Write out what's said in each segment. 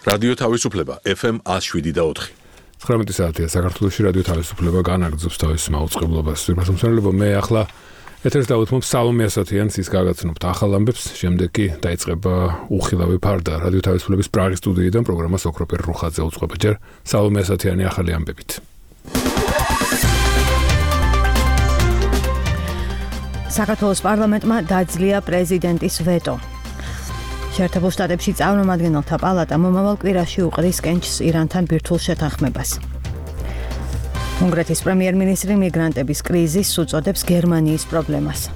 რადიო თავისუფლება FM 107.4. 19 საათია საქართველოში რადიო თავისუფლება განაგრძობს თავის მაუწყებლობას. თუმცა მე ახლა ეთერს დავუთმობ სალომე ასათიანს ის გაგაცნობთ ახალ ამბებს, შემდეგ კი დაიწყება უხილავი ფარდა რადიო თავისუფლების პრაღის სტუდიიდან პროგრამას ოქროპერ რუხაძე უწყობა. ჯერ სალომე ასათიანი ახალი ამბებით. საქართველოს პარლამენტმა დაძლია პრეზიდენტის ვეტო. შეერთებულ შტატებში წარმომადგენელთა პალატა მომავალ კვირაში უყრის კენჭს ირანთან ბირთვულ შეთანხმებას. უნგრეთის პრემიერ-მინისტრი მიგრანტების კრიზისს უწოდებს გერმანიის პრობლემას.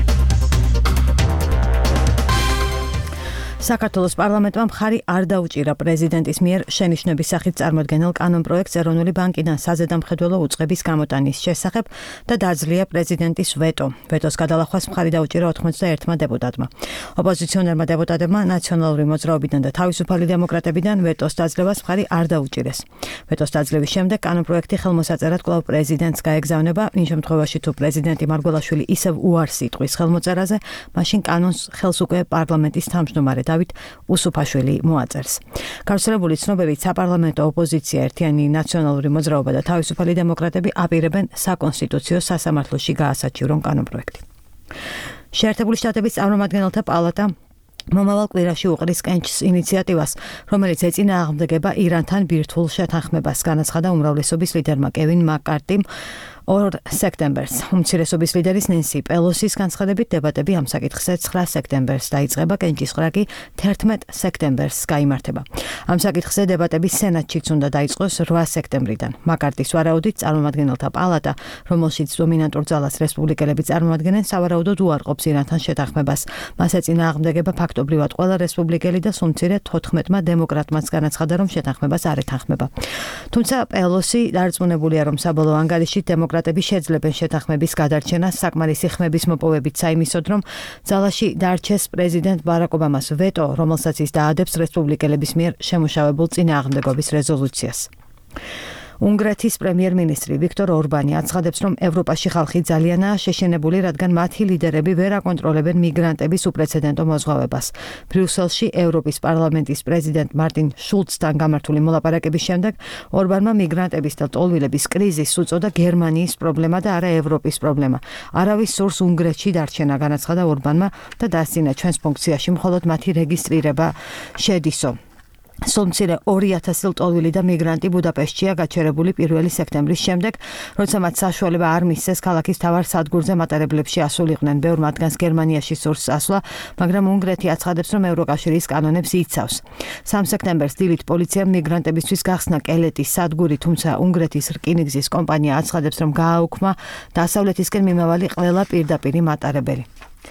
საქართველოს პარლამენტმა მხარი არ დაუჭირა პრეზიდენტის მიერ შენიშვნების სახით წარმოდგენილ კანონპროექტს ეროვნული ბანკიდან საზედამხედველო უწყების გამოტანის შესახებ და დაძლია პრეზიდენტის ვეტო. ვეტოს გადალახვას მხარი დაუჭირა 91 დეპუტატმა. ოპოზიციონერმა დეპუტატებმა ნაციონალური მოძრაობიდან და თავისუფალი დემოკრატებიდან ვეტოს დაძლევას მხარი არ დაუჭირეს. ვეტოს დაძლევის შემდეგ კანონპროექტი ხელმოსაწერად კვლავ პრეზიდენტს გაეგზავნება. იმ შემთხვევაში თუ პრეზიდენტი მარგველაშვილი ისევ უარს იტყვის ხელმოწერაზე, მაშინ კანონს ხელს უკვე პარლამენტის თავმჯდომარე დავით უსუფაშვილი მოაწერს. გავრცელებული ცნობებით საპარლამენტო ოპოზიცია ერთიანი ნაციონალური მოძრაობა და თავისუფალი დემოკრატები აპირებენ საკონსტიტუციო სასამართლოში გაასაჩივრონ კანონპროექტი. შეერთებული შტატების წარმომადგენელთა პალატა მომავალ კვირაში უყრის კენჭს ინიციატივას, რომელიც ეწინააღმდეგება ირანთან ბირთვულ შეთანხმებას, განაცხადა უმრავლესობის ლიდერმა კევინ მაკ-კარტიმ 2 სექტემბერს. უმცირესობის ლიდერის ნენსი პელოსის განცხადებით დებატები ამ საკითხზე 9 სექტემბერს დაიწყება, კენჭის ყრა კი 11 სექტემბერს გაიმართება. ამ საკითხზე დებატები სენატშიც უნდა დაიწყოს 8 სექტემბრიდან. მაკ-კარტის ვარაუდით წარმომადგენელთა პალატა, რომელშიც დომინანტურ ძალას რესპუბლიკელები წარმოადგენენ, სავარაუდოდ უარყოფს ირანთან შეთანხმებას. მას ეწინააღმდეგება ფაქტობრივად ყველა რესპუბლიკელი და სულ მცირე 14-მა დემოკრატმაც განაცხადა, რომ შეთანხმებას არ ეთანხმება. თუმცა პელოსი დარწმუნებულია, რომ საბოლოო ანგარიშით დემოკრატები შეძლებენ შეთანხმების გადარჩენას საკმარისი ხმების მოპოვებით საიმისოდ, რომ ძალაში დარჩეს პრეზიდენტ ბარაკ ობამას ვეტო, რომელსაც ის დაადებს რესპუბლიკელების მიერ შემუშავებულ წინააღმდეგობის რეზოლუციას. უნგრეთის პრემიერ-მინისტრი ვიქტორ ორბანი აცხადებს, რომ ევროპაში ხალხი ძალიანაა შეშინებული, რადგან მათი ლიდერები ვერ აკონტროლებენ მიგრანტების უპრეცედენტო მოზღვავებას. ბრიუსელში ევროპის პარლამენტის პრეზიდენტ მარტინ შულცთან გამართული მოლაპარაკების შემდეგ ორბანმა მიგრანტების და ტოლვილების კრიზისს უწოდა გერმანიის პრობლემა და არა ევროპის პრობლემა. არავის სურს უნგრეთში დარჩენა, განაცხადა ორბანმა და დასცინა ჩვენს ფუნქციაში მხოლოდ მათი რეგისტრირება შედისო. სულ მცირე 2000 ლტოლვილი და მიგრანტი ბუდაპეშტშია გაჩერებული 1 სექტემბრის შემდეგ, როცა მათ საშუალება არ მისცეს ქალაქის მთავარ სადგურზე მატარებლებში ასულიყვნენ. ბევრ მათგანს გერმანიაში სურს ასვლა, მაგრამ უნგრეთი აცხადებს, რომ ევროკავშირის კანონებს იცავს. 3 სექტემბერს დილით პოლიციამ მიგრანტებისთვის გახსნა კელეტის სადგური, თუმცა უნგრეთის რკინიგზის კომპანია აცხადებს, რომ გააუქმა დასავლეთისკენ მიმავალი ყველა პირდაპირი მატარებელი.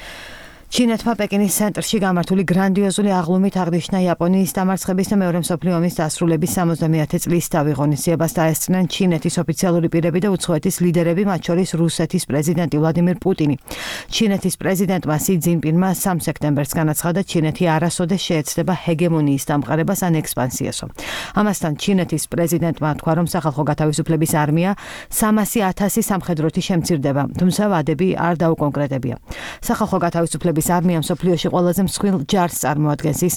ჩინეთმა პეკინის ცენტრში გამართული გრანდიოზული აღლუმით აღნიშნა იაპონიის დამარცხების და მეორე მსოფლიო ომის დასრულების 70-ე წლის დავი. ღონისძიებას დაესწრნენ ჩინეთის ოფიციალური პირები და უცხოეთის ლიდერები, მათ შორის რუსეთის პრეზიდენტი ვლადიმირ პუტინი. ჩინეთის პრეზიდენტმა სი ძინპინმა 3 სექტემბერს განაცხადა, ჩინეთი არასოდეს შეეცდება ჰეგემონიის დამყარებას ან ექსპანსიასო. ამასთან ჩინეთის პრეზიდენტმა თქვა, რომ სახალხო გათავისუფლების არმია 300,000 სამხედროთი შემცირდება, თუმცა ვადები არ დაუკონკრეტებია. სახალხო გათავისუფლების არმია მსოფლიოში ყველაზე მსხვილ ჯარს წარმოადგენს, ის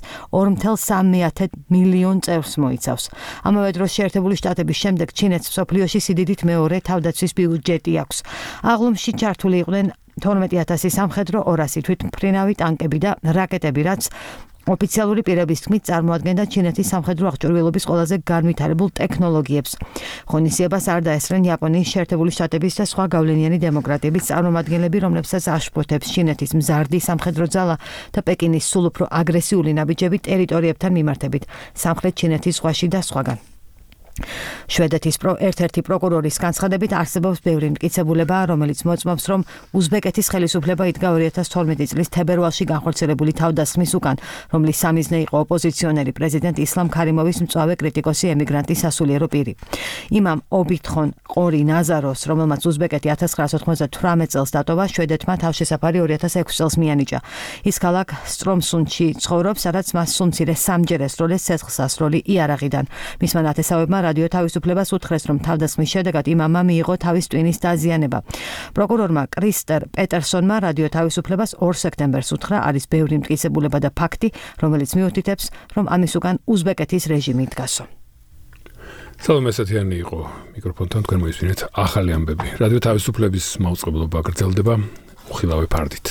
2,3 მილიონ წევრს მოიცავს. ამავე დროს შეერთებული შტატების შემდეგ ჩინეთს მსოფლიოში სიდიდით მეორე თავდაცვის ბიუჯეტი აქვს. აღლუმში ჩართული იყვნენ 12,000 სამხედრო, 200 თვითმფრინავი ტანკები და რაკეტები, რაც ოფიციალური პირების თქმით წარმოადგენდა ჩინეთის სამხედრო აღჭურვილობის ყველაზე განვითარებულ ტექნოლოგიებს. ღონისძიებას არ დაესწრნენ იაპონიის, შეერთებული შტატების და სხვა გავლენიანი დემოკრატიების წარმომადგენლები, რომლებსაც აშფოთებს ჩინეთის მზარდი სამხედრო ძალა და პეკინის სულ უფრო აგრესიული ნაბიჯები ტერიტორიებთან მიმართებით სამხრეთ ჩინეთის ზღვაში და სხვაგან. შვედეთის ერთ-ერთი პროკურორის განცხადებით არსებობს ბევრი მტკიცებულება, რომელიც მოწმობს, რომ უზბეკეთის ხელისუფლება იდგა 2012 წლის თებერვალში განხორციელებული თავდასხმის უკან, რომლის სამიზნე იყო ოპოზიციონერი პრეზიდენტ ისლამ ქარიმოვის მწვავე კრიტიკოსი ემიგრანტის სასულიერო პირი. იმამ ობითხონ ყორი ნაზაროს, რომელმაც უზბეკეთი 1998 წელს დატოვა, შვედეთმა თავშესაფარი 2006 წელს მიანიჭა. ის ქალაქ სტრომსუნდში ცხოვრობს, სადაც მას სულ მცირე 3 ჯერ ესროლეს ცეცხლსასროლი იარაღიდან. მისმა ნათესავებმა რადიო თავისუფლებას უთხრეს, რომ თავდასხმის შედეგად იმამმა მიიღო თავის ტვინის დაზიანება. პროკურორმა კრისტერ პეტერსონმა რადიო თავისუფლებას 2 სექტემბერს უთხრა, არის ბევრი მტკიცებულება და ფაქტი, რომელიც მიუთითებს, რომ ამის უკან უზბეკეთის რეჟიმი დგასო. სალომე ესეთიანი იყო მიკროფონთან თქვენ მოისმინეთ ახალი ამბები. რადიო თავისუფლების მაუწყებლობა გრძელდება უხილავი ფარდით.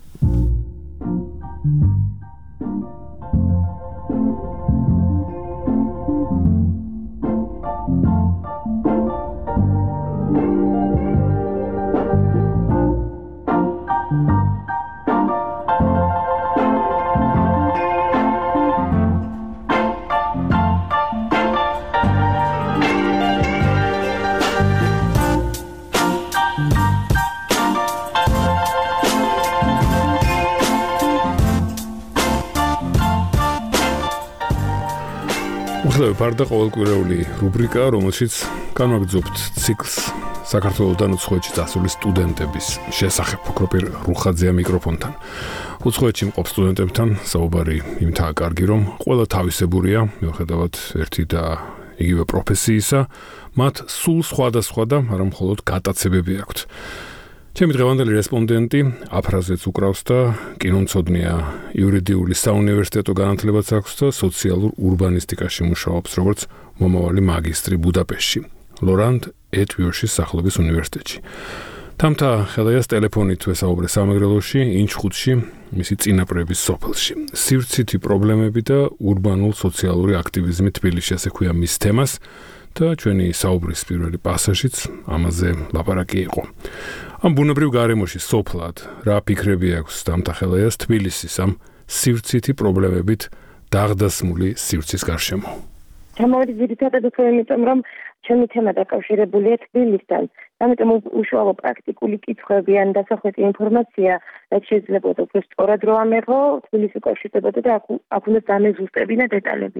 ფარდა ყოველკვირეული რუბრიკა, რომელშიც განვაგრძობთ ციკლს საქართველოსთან უცხოეთში წასული სტუდენტების შესახებ. ოქროპირ რუხაძეა მიკროფონთან. უცხოეთში მყოფ სტუდენტებთან საუბარი იმითაა კარგი, რომ ყველა თავისებურია, მიუხედავად ერთი და იგივე პროფესიისა, მათ სულ სხვადასხვა და არა მხოლოდ გატაცებები აქვთ. ჩემი დღევანდელი რესპონდენტი აფრაზეც უკრავს და კინომცოდნეა, იურიდიული საუნივერსიტეტო განათლებაც აქვს და სოციალურ ურბანისტიკაში მუშაობს, როგორც მომავალი მაგისტრი ბუდაპეშტში, ლორანდ ეტვიოშის სახელობის უნივერსიტეტში. თამთა ხელაიას ტელეფონით ვესაუბრე სამეგრელოში, ინჩხუთში, მისი წინაპრების სოფელში. სივრცითი პრობლემები და ურბანულ სოციალური აქტივიზმი თბილისში, ასე ქვია მის თემას და ჩვენი საუბრის პირველი პასაჟიც ამაზე ლაპარაკი იყო. ამ ბუნებრივ გარემოში სოფლად რა ფიქრები აქვს თამთა ხელაიას თბილისის ამ სივრცითი პრობლემებით დაღდასმული სივრცის გარშემო? ჩამოვედი ძირითადად უფრო იმიტომ, რომ ჩემი თემა დაკავშირებულია თბილისთან. ამიტომ უშუალო პრაქტიკული კითხვები ან დასახვეწი ინფორმაცია, რაც შეიძლება უფრო სწორად რო ამეღო, თბილისი უკავშირდებოდა და აქ უნდა დამეზუსტებინა დეტალები.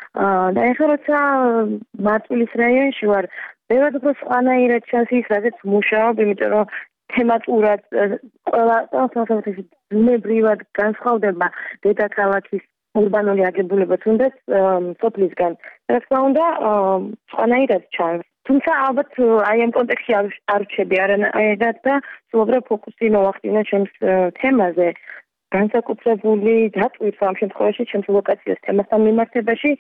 და ეხლა როცა მარტვილის რაიონში ვარ, ბევრად უფრო სხვანაირად ჩანს ის, რაზეც მუშაობ, იმიტომ რომ თემატურად ყველა სახელმწიფოში ბუნებრივად განსხვავდება დედაქალაქის ურბანული აგებულება თუნდაც სოფლისგან. რა თქმა უნდა, სხვანაირად ჩანს. თუმცა ალბათ აი ამ კონტექსტში არ ვჩები არანაირად და სულუბრად ფოკუსი მოვახდინე ჩემს თემაზე. განსაკუთრებული დატვირთ ამ შემთხვევაში ჩემს ლოკაციას თემასთან მიმართებაში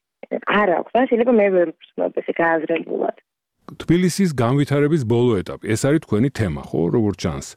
არ აქვს. შეიძლება მე ვერ ვსმობ ესე გააზრებულად. თბილისის განვითარების ბოლო ეტაპი, ეს არის თქვენი თემა, ხო, როგორც ჩანს.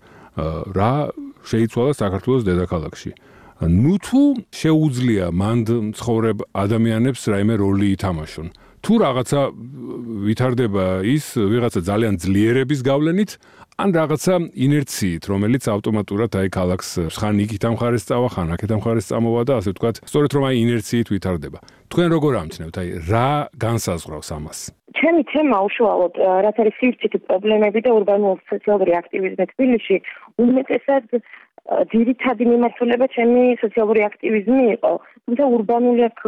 რა შეიცვალა საქართველოს დედაქალაქში? ნუ თუ შეუძლია მანდ ცხოვრებ ადამიანებს რაიმე როლი ითამაშონ. თუ რაღაცა ვითარდება ის ვიღაცა ძალიან ძლიერების გავლენით, ან რაღაცა ინერციით, რომელიც ავტომატურად აი ქალაქს ხან იქით ამ ხარეს წავა, ხან აქეთ ამ ხარეს წამოვა და ასე ვთქვათ, სწორედ რომ აი ინერციით ვითარდება. თქვენ როგორ ამჩნევთ, აი რა განსაზღვრავს ამას? ჩემი თემა უშუალოდ რაც არის სივრცითი პრობლემები და ურბანული სოციალური აქტივიზმი თბილისში, უმეტესად ძირითადი მიმართულება ჩემი სოციალური აქტივიზმი იყო. თუმცა ურბანული აქ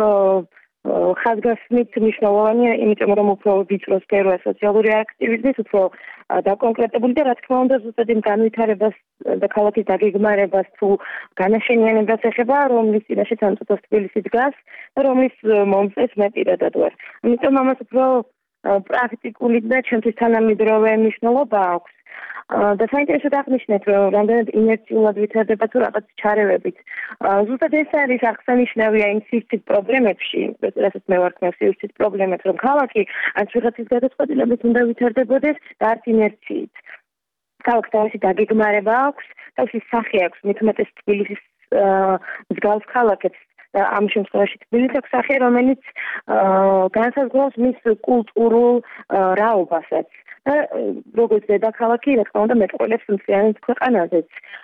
ხაზგასმით მნიშვნელოვანია, იმიტომ რომ უფრო ვიწრო სფეროა სოციალური აქტივიზმის, უფრო დაკონკრეტებული და რა თქმა უნდა ზუსტად იმ განვითარებას და ქალაქის დაგეგმარებას თუ განაშენიანებას ეხება, რომლის წინაშე თანხმობს თბილისი დგას და რომლის მომწეს მე პირადად ვარ. ამიტომ ამას უფრო პრაქტიკული და ჩვენთვის თანამედროვე მნიშვნელობა აქვს. და საინტერესოდ აღნიშნეთ, რომ რამდენად ინერციულად ვითარდება თუ რაღაც ჩარევებით. ზუსტად ეს არის აღსანიშნავია იმ სივრცის პრობლემებში, რასაც მე ვარქმევ სივრცის პრობლემებს, რომ ქალაქი ან ვიღაცის გადაწყვეტილებით უნდა ვითარდებოდეს და არც ინერციით. ქალაქს თავისი დაგეგმარება აქვს, თავისი სახე აქვს, მით უმეტეს თბილისის მსგავს ქალაქებს. ამ შემთხვევაში თბილისის აქვს სახე, რომელიც განსაზღვრავს მის კულტურულ რაობასაც. და როგორც დედაქალაქი, რა თქმა უნდა, მეტყველებს მთლიანად ქვეყანაზეც.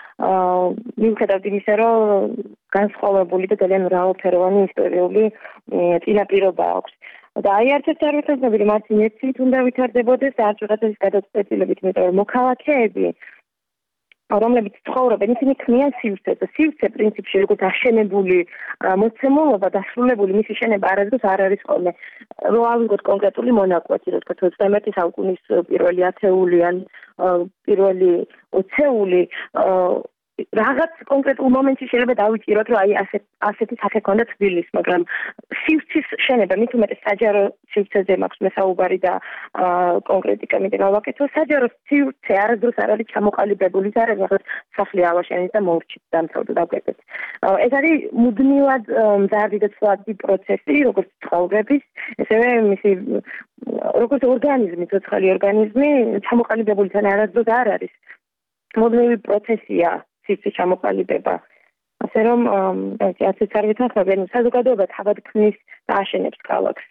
მიუხედავად იმისა, რომ განსხვავებული და ძალიან მრავალფეროვანი ისტორიული წინაპირობა აქვს. და აი არც არ ვეთანხმები, რომ არც ინერციით უნდა ვითარდებოდეს და არც ვიღაცის გადაწყვეტილებით, იმიტომ რომ მოქალაქეები რომლებიც ცხოვრობენ, ისინი ქმნიან სივრცეს და სივრცე პრინციპში როგორც აშენებული მოცემულობა დასრულებული მისი შენება არასდროს არ არის ხოლმე. რო ავიღოთ კონკრეტული მონაკვეთი, რა თქმა უნდა 19 საუკუნის პირველი ათეული ან პირველი 20-ეული რაღაც კონკრეტულ მომენტში შეიძლება დავიჭიროთ, რომ აი ასეთი სახე ქონდა თბილისს, მაგრამ სივრცის შენება, მით უმეტეს საჯარო სივრცეზე მაქვს მესაუბარი და კონკრეტიკა მინდა გავაკეთო. საჯარო სივრცე არასდროს არ არის ჩამოყალიბებული, ის არის რაღაც სახლი ავაშენეთ და მოვრჩით დამთავრდა დავკეთეთ. ეს არის მუდმივად მზარდი და ცვლადი პროცესი, როგორც ცხოვრების, ესევე მისი როგორც ორგანიზმი, ცოცხალი ორგანიზმი ჩამოყალიბებული თან არასდროს არ არის. მუდმივი პროცესია სივრცის ჩამოყალიბება. ასე რომ ასეც არ ვითანხმები, საზოგადოება თავად ქმნის და აშენებს ქალაქს.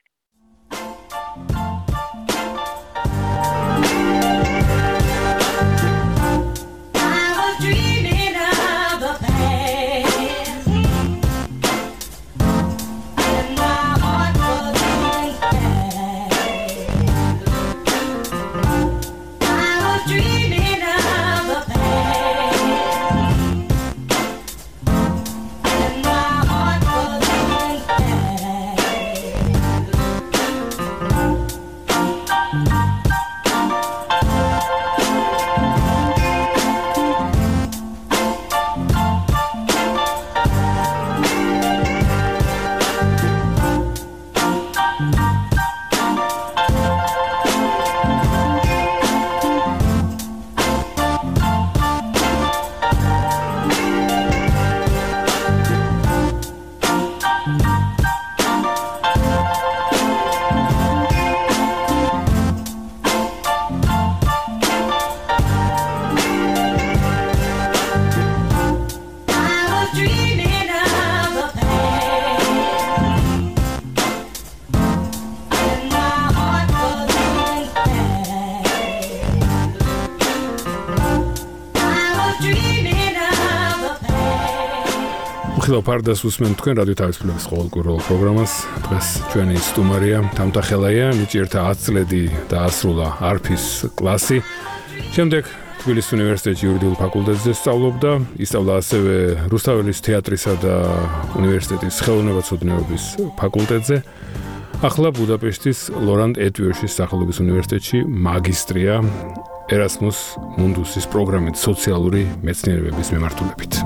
ხილო ფარდას უსმენთ თქვენ რადიო თავისუფლების ყოველკვირეულ პროგრამას. დღეს ჩვენი სტუმარია თამთახელაია, ნიჭიერთა 10 წლები დაასრულა არფის კლასი. შემდეგ თბილისის უნივერსიტეტში იურიდიულ ფაკულტეტზე სწავლობდა, ისწავლა ასევე რუსთაველის თეატრისა და უნივერსიტეტის ხელოვნებაცოდნეობის ფაკულტეტზე. ახლა ბუდაპეშტის ლორანტ ეტვიოშის სახელობის უნივერსიტეტში მაგისტრია ერასმუს მუნდუსის პროგრამით სოციალური მეცნიერებების მიმართულებით.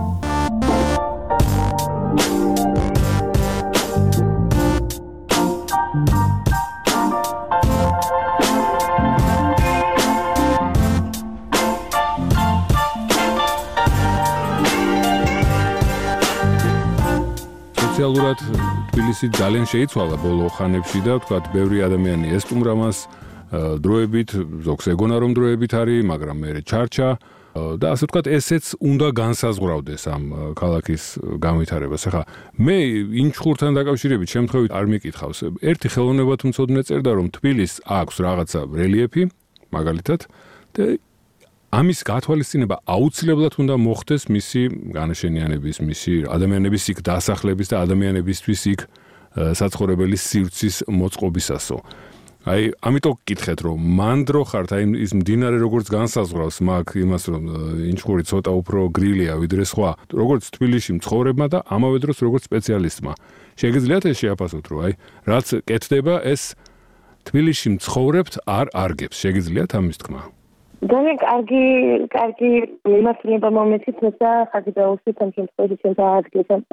სოციალურად თბილისი ძალიან შეიცვალა ბოლო ხანებში და თქვათ ბევრი ადამიანი ესტუმრა მას დროებით, ზოგს ეგონა რომ დროებით არის, მაგრამ მერე ჩარჩა და ასე ვთქვათ ესეც უნდა განსაზღვრავდეს ამ ქალაქის განვითარებას. ახლა მე ინჩხურთან დაკავშირებით შემთხვევით არ მიკითხავს. ერთი ხელოვნებათმცოდნე წერდა რომ თბილისს აქვს რაღაცა რელიეფი, მაგალითად და ამის გათვალისწინება აუცილებლად უნდა მოხდეს მისი განაშენიანების, მისი ადამიანების იქ დასახლების და ადამიანებისთვის იქ საცხოვრებელი სივრცის მოწყობისასო. აი, ამიტომ გკითხეთ, რომ მანდრო ხართ, აი ის მდინარე როგორც განსაზღვრავს მაგ იმას, რომ ინჩხური ცოტა უფრო გრილია ვიდრე სხვა, როგორც თბილისში მცხოვრებმა და ამავე დროს როგორც სპეციალისტმა. შეგიძლიათ ეს შეაფასოთ, რომ აი, რაც კეთდება, ეს თბილისში მცხოვრებთ არ არგებს. შეგიძლიათ ამის თქმა? ძალიან კარგი მიმართულება მომეცით და ხაზი დაუსვით ამ შემთხვევაში ჩვენ დაადგეს ამ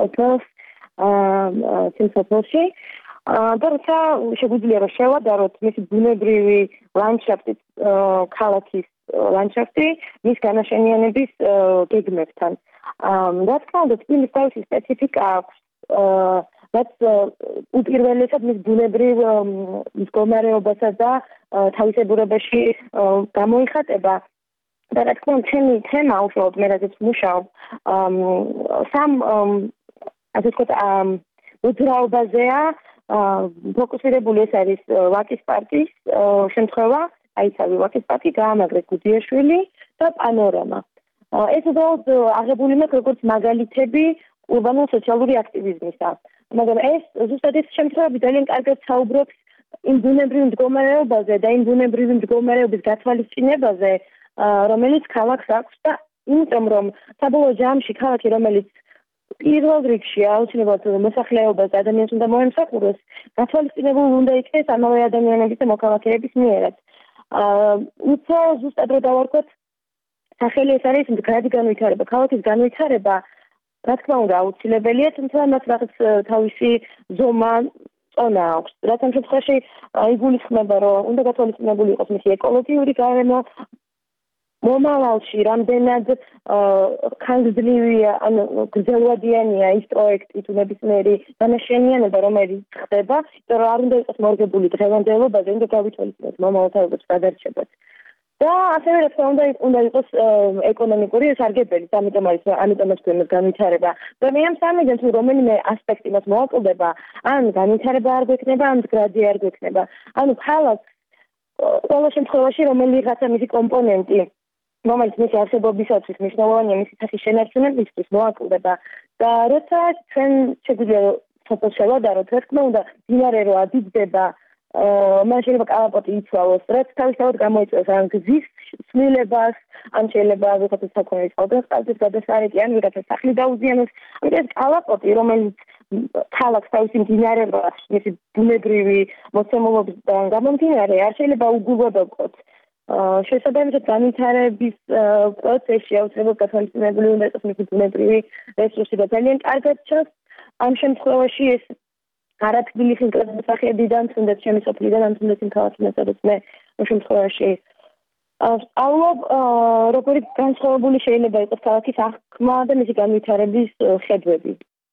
სოფელში. და როცა შეგვიძლია რომ შევადაროთ მისი ბუნებრივი ლანდშაფტი, ქალაქის ლანდშაფტი, მის განაშენიანების გეგმებთან. რა თქმა უნდა, თბილისის თავისი სპეციფიკა აქვს. რაც უპირველესად მის ბუნებრივ მდგომარეობასა და თავისებურებაში გამოიხატება. და რა თქმა უნდა, ჩემი თემა უშუალოდ მე რაზეც მუშაობ, სამ ასე ვთქვათ, მოძრაობაზეა ფოკუსირებული. ეს არის ვაკის პარკის შემთხვევა, აიცავი ვაკის პარკი, გაამაგრეს გუდიაშვილი და პანორამა. ეს უბრალოდ აღებული მაქვს როგორც მაგალითები ურბანულ სოციალური აქტივიზმისა. მაგრამ ეს ზუსტად ეს შემთხვევები ძალიან კარგად საუბრობს იმ ბუნებრივ მდგომარეობაზე და იმ ბუნებრივი მდგომარეობის გათვალისწინებაზე, რომელიც ქალაქს აქვს და იმიტომ რომ საბოლოო ჯამში ქალაქი, რომელიც პირველ რიგში აუცილებლად მოსახლეობას და ადამიანს უნდა მოემსახუროს, გათვალისწინებული უნდა იქნეს ამავე ადამიანების და მოქალაქეების მიერაც. უფრო ზუსტად რო დავარქვათ, სახელი ეს არის მდგრადი განვითარება, ქალაქის განვითარება, რა თქმა უნდა, აუცილებელია, თუმცა მას რაღაც თავისი ზომა წონა აქვს. რაც ამ შემთხვევაში იგულისხმება, რომ უნდა გათვალისწინებული იყოს მისი ეკოლოგიური გარემო, მომავალში რამდენად ხანგრძლივია, ანუ გრძელვადიანია ის პროექტი თუ ნებისმიერი განაშენიანება, რომელიც ხდება, იმიტომ რომ არ უნდა იყოს მორგებული დღევანდელობაზე, უნდა გავითვალისწინოთ მომავალ თავებს გადარჩებას. და ასევე რა თქმა უნდა იყოს ეკონომიკური სარგებელი, ამიტომაც გვემოს განვითარება. და მე ამ სამიდან თუ რომელიმე ასპექტი მას მოაკლდება, ან განვითარება არ გვექნება, ან მდგრადი არ გვექნება. ანუ ქალაქს ყველა შემთხვევაში რომელიღაცა მისი კომპონენტი რომელიც მისი არსებობისათვის მნიშვნელოვანია მისი სახის შენარჩუნებისთვის მოაკლდება და როცა ჩვენ შეგვიძლია სოფელს შევადაროთ, რა თქმა უნდა, მდინარე რო ადიდება, მან შეიძლება კალაპოტი იცვალოს, რაც თავისთავად გამოიწვევს ან გზის ცვლილებას, ან შეიძლება ვიღაცა საქონლის წყალგასყიდვის გადასარეკი, ან ვიღაცა სახლი დაუზიანოს. ამიტომ ეს კალაპოტი, რომელიც ქალაქს თავისი მდინარეებას, მისი ბუნებრივი მოცემულობიდან გამომდინარე, არ შეიძლება უგულვებელყოთ. შესაბამისად განვითარების პროცესში აუცილებლად გათვალისწინებული უნდა იყოს მისი ბუნებრივი რესურსი და ძალიან კარგად ჩანს ამ შემთხვევაში ეს არათბილისის გადასახებიდან თუნდაც ჩემი სოფლიდან ან თუნდაც იმ ქალაქიდან სადაც მე ამ შემთხვევაში სწავლობ როგორი განსხვავებული შეიძლება იყოს ქალაქის აღქმა და მისი განვითარების ხედვები.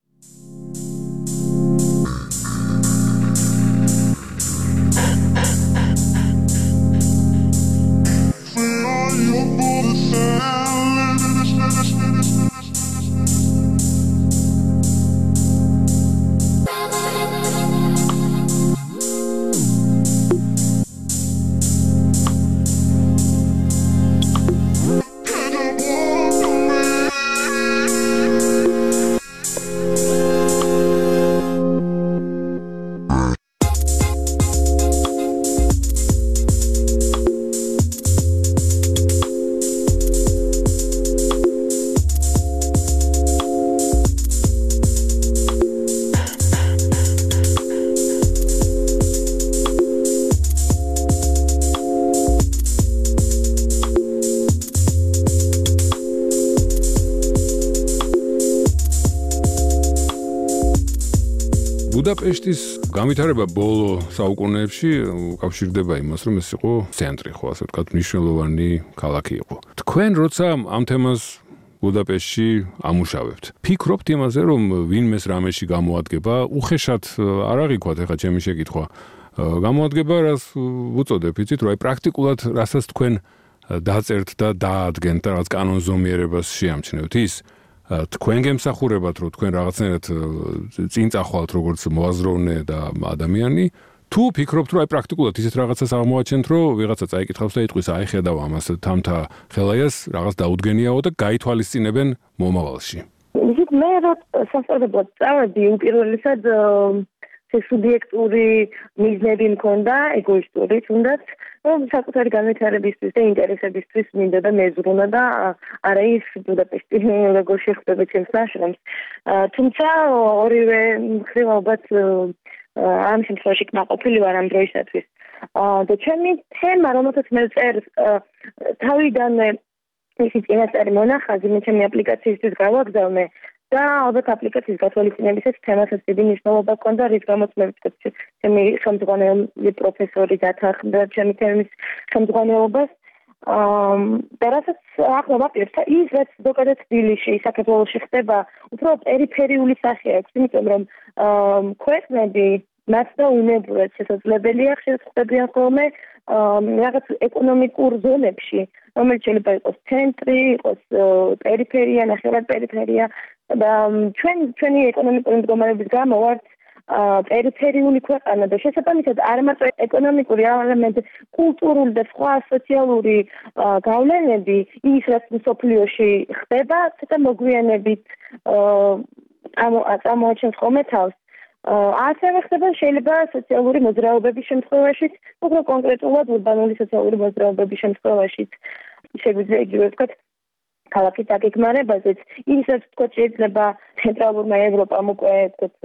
ბუდაპეშტის განვითარება ბოლო საუკუნეებში უკავშირდება იმას, რომ ეს იყო ცენტრი, ხო, ასე ვთქვათ, მნიშვნელოვანი ქალაქი იყო. თქვენ როცა ამ თემას ბუდაპეშტში ამუშავებთ, ფიქრობთ იმაზე, რომ ვინმეს რამეში გამოადგება, უხეშად არ აღიქვათ ახლა ჩემი შეკითხვა. გამოადგება, რას უწოდებ, იცით, რომ აი პრაქტიკულად რასაც თქვენ დაწერთ და დაადგენთ და რაღაც კანონზომიერებას შეამჩნევთ ის თქვენ გემსახურებათ, რომ თქვენ რაღაცნაირად წინ წახვალთ როგორც მოაზროვნე და ადამიანი, თუ ფიქრობთ, რომ აი პრაქტიკულად ისეთ რაღაცას აღმოაჩენთ, რომ ვიღაცა წაიკითხავს და იტყვის, აი ხედავ ამას თამთა ხელაიას რაღაც დაუდგენიაო და გაითვალისწინებენ მომავალში. ისიც მე რო სასწავლებლად წავედი, უპირველესად სუბიექტური მიზნები მქონდა, ეგოისტური თუნდაც, რომ საკუთარი განვითარებისთვის და ინტერესებისთვის მინდა და მეზრუნა და არა ის ბუდაპეშტი როგორ შეხვდება ჩემს ნაშრომს. თუმცა ორივე მხრივ ალბათ ამ შემთხვევაში კმაყოფილი ვარ ამ დროისათვის. და ჩემი თემა, რომელსაც მე წერ თავიდანვე ისი წინასწარი მონახაზი მე ჩემი აპლიკაციისთვის გავაგზავნე და ალბათ აპლიკაციის გათვალისწინებისას თემასაც დიდი მნიშვნელობა ჰქონდა, რის გამოც მე ვთქვი, ჩემი ხელმძღვანელი პროფესორი დათანხმდა ჩემი თემის ხელმძღვანელობას. და რასაც ახლა ვაპირებ, ის რაც ზოგადად თბილისში, საქართველოში ხდება, უფრო პერიფერიული სახე აქვს, იმიტომ რომ ქვეყნები მათ და უნებურად შესაძლებელია ხდებიან ხოლმე რაღაც ეკონომიკურ ზონებში, რომელიც შეიძლება იყოს ცენტრი, იყოს პერიფერია, ნახევრად პერიფერია და ჩვენი ეკონომიკური მდგომარეობის გამო ვართ პერიფერიული ქვეყანა და შესაბამისად არ მარტო ეკონომიკური, არამედ კულტურული და სხვა სოციალური გავლენები ის რაც მსოფლიოში ხდება, ცოტა მოგვიანებით წარმოაჩენს ხოლმე თავს. ასევე ხდება შეიძლება სოციალური მოძრაობების შემთხვევაშიც, უფრო კონკრეტულად ურბანული სოციალური მოძრაობების შემთხვევაშიც შეგვიძლია იგივე ვთქვათ ქალაქის დაგეგმარებაზეც, ისაც ვთქვათ შეიძლება ცენტრალურმა ევროპამ უკვე ვთქვათ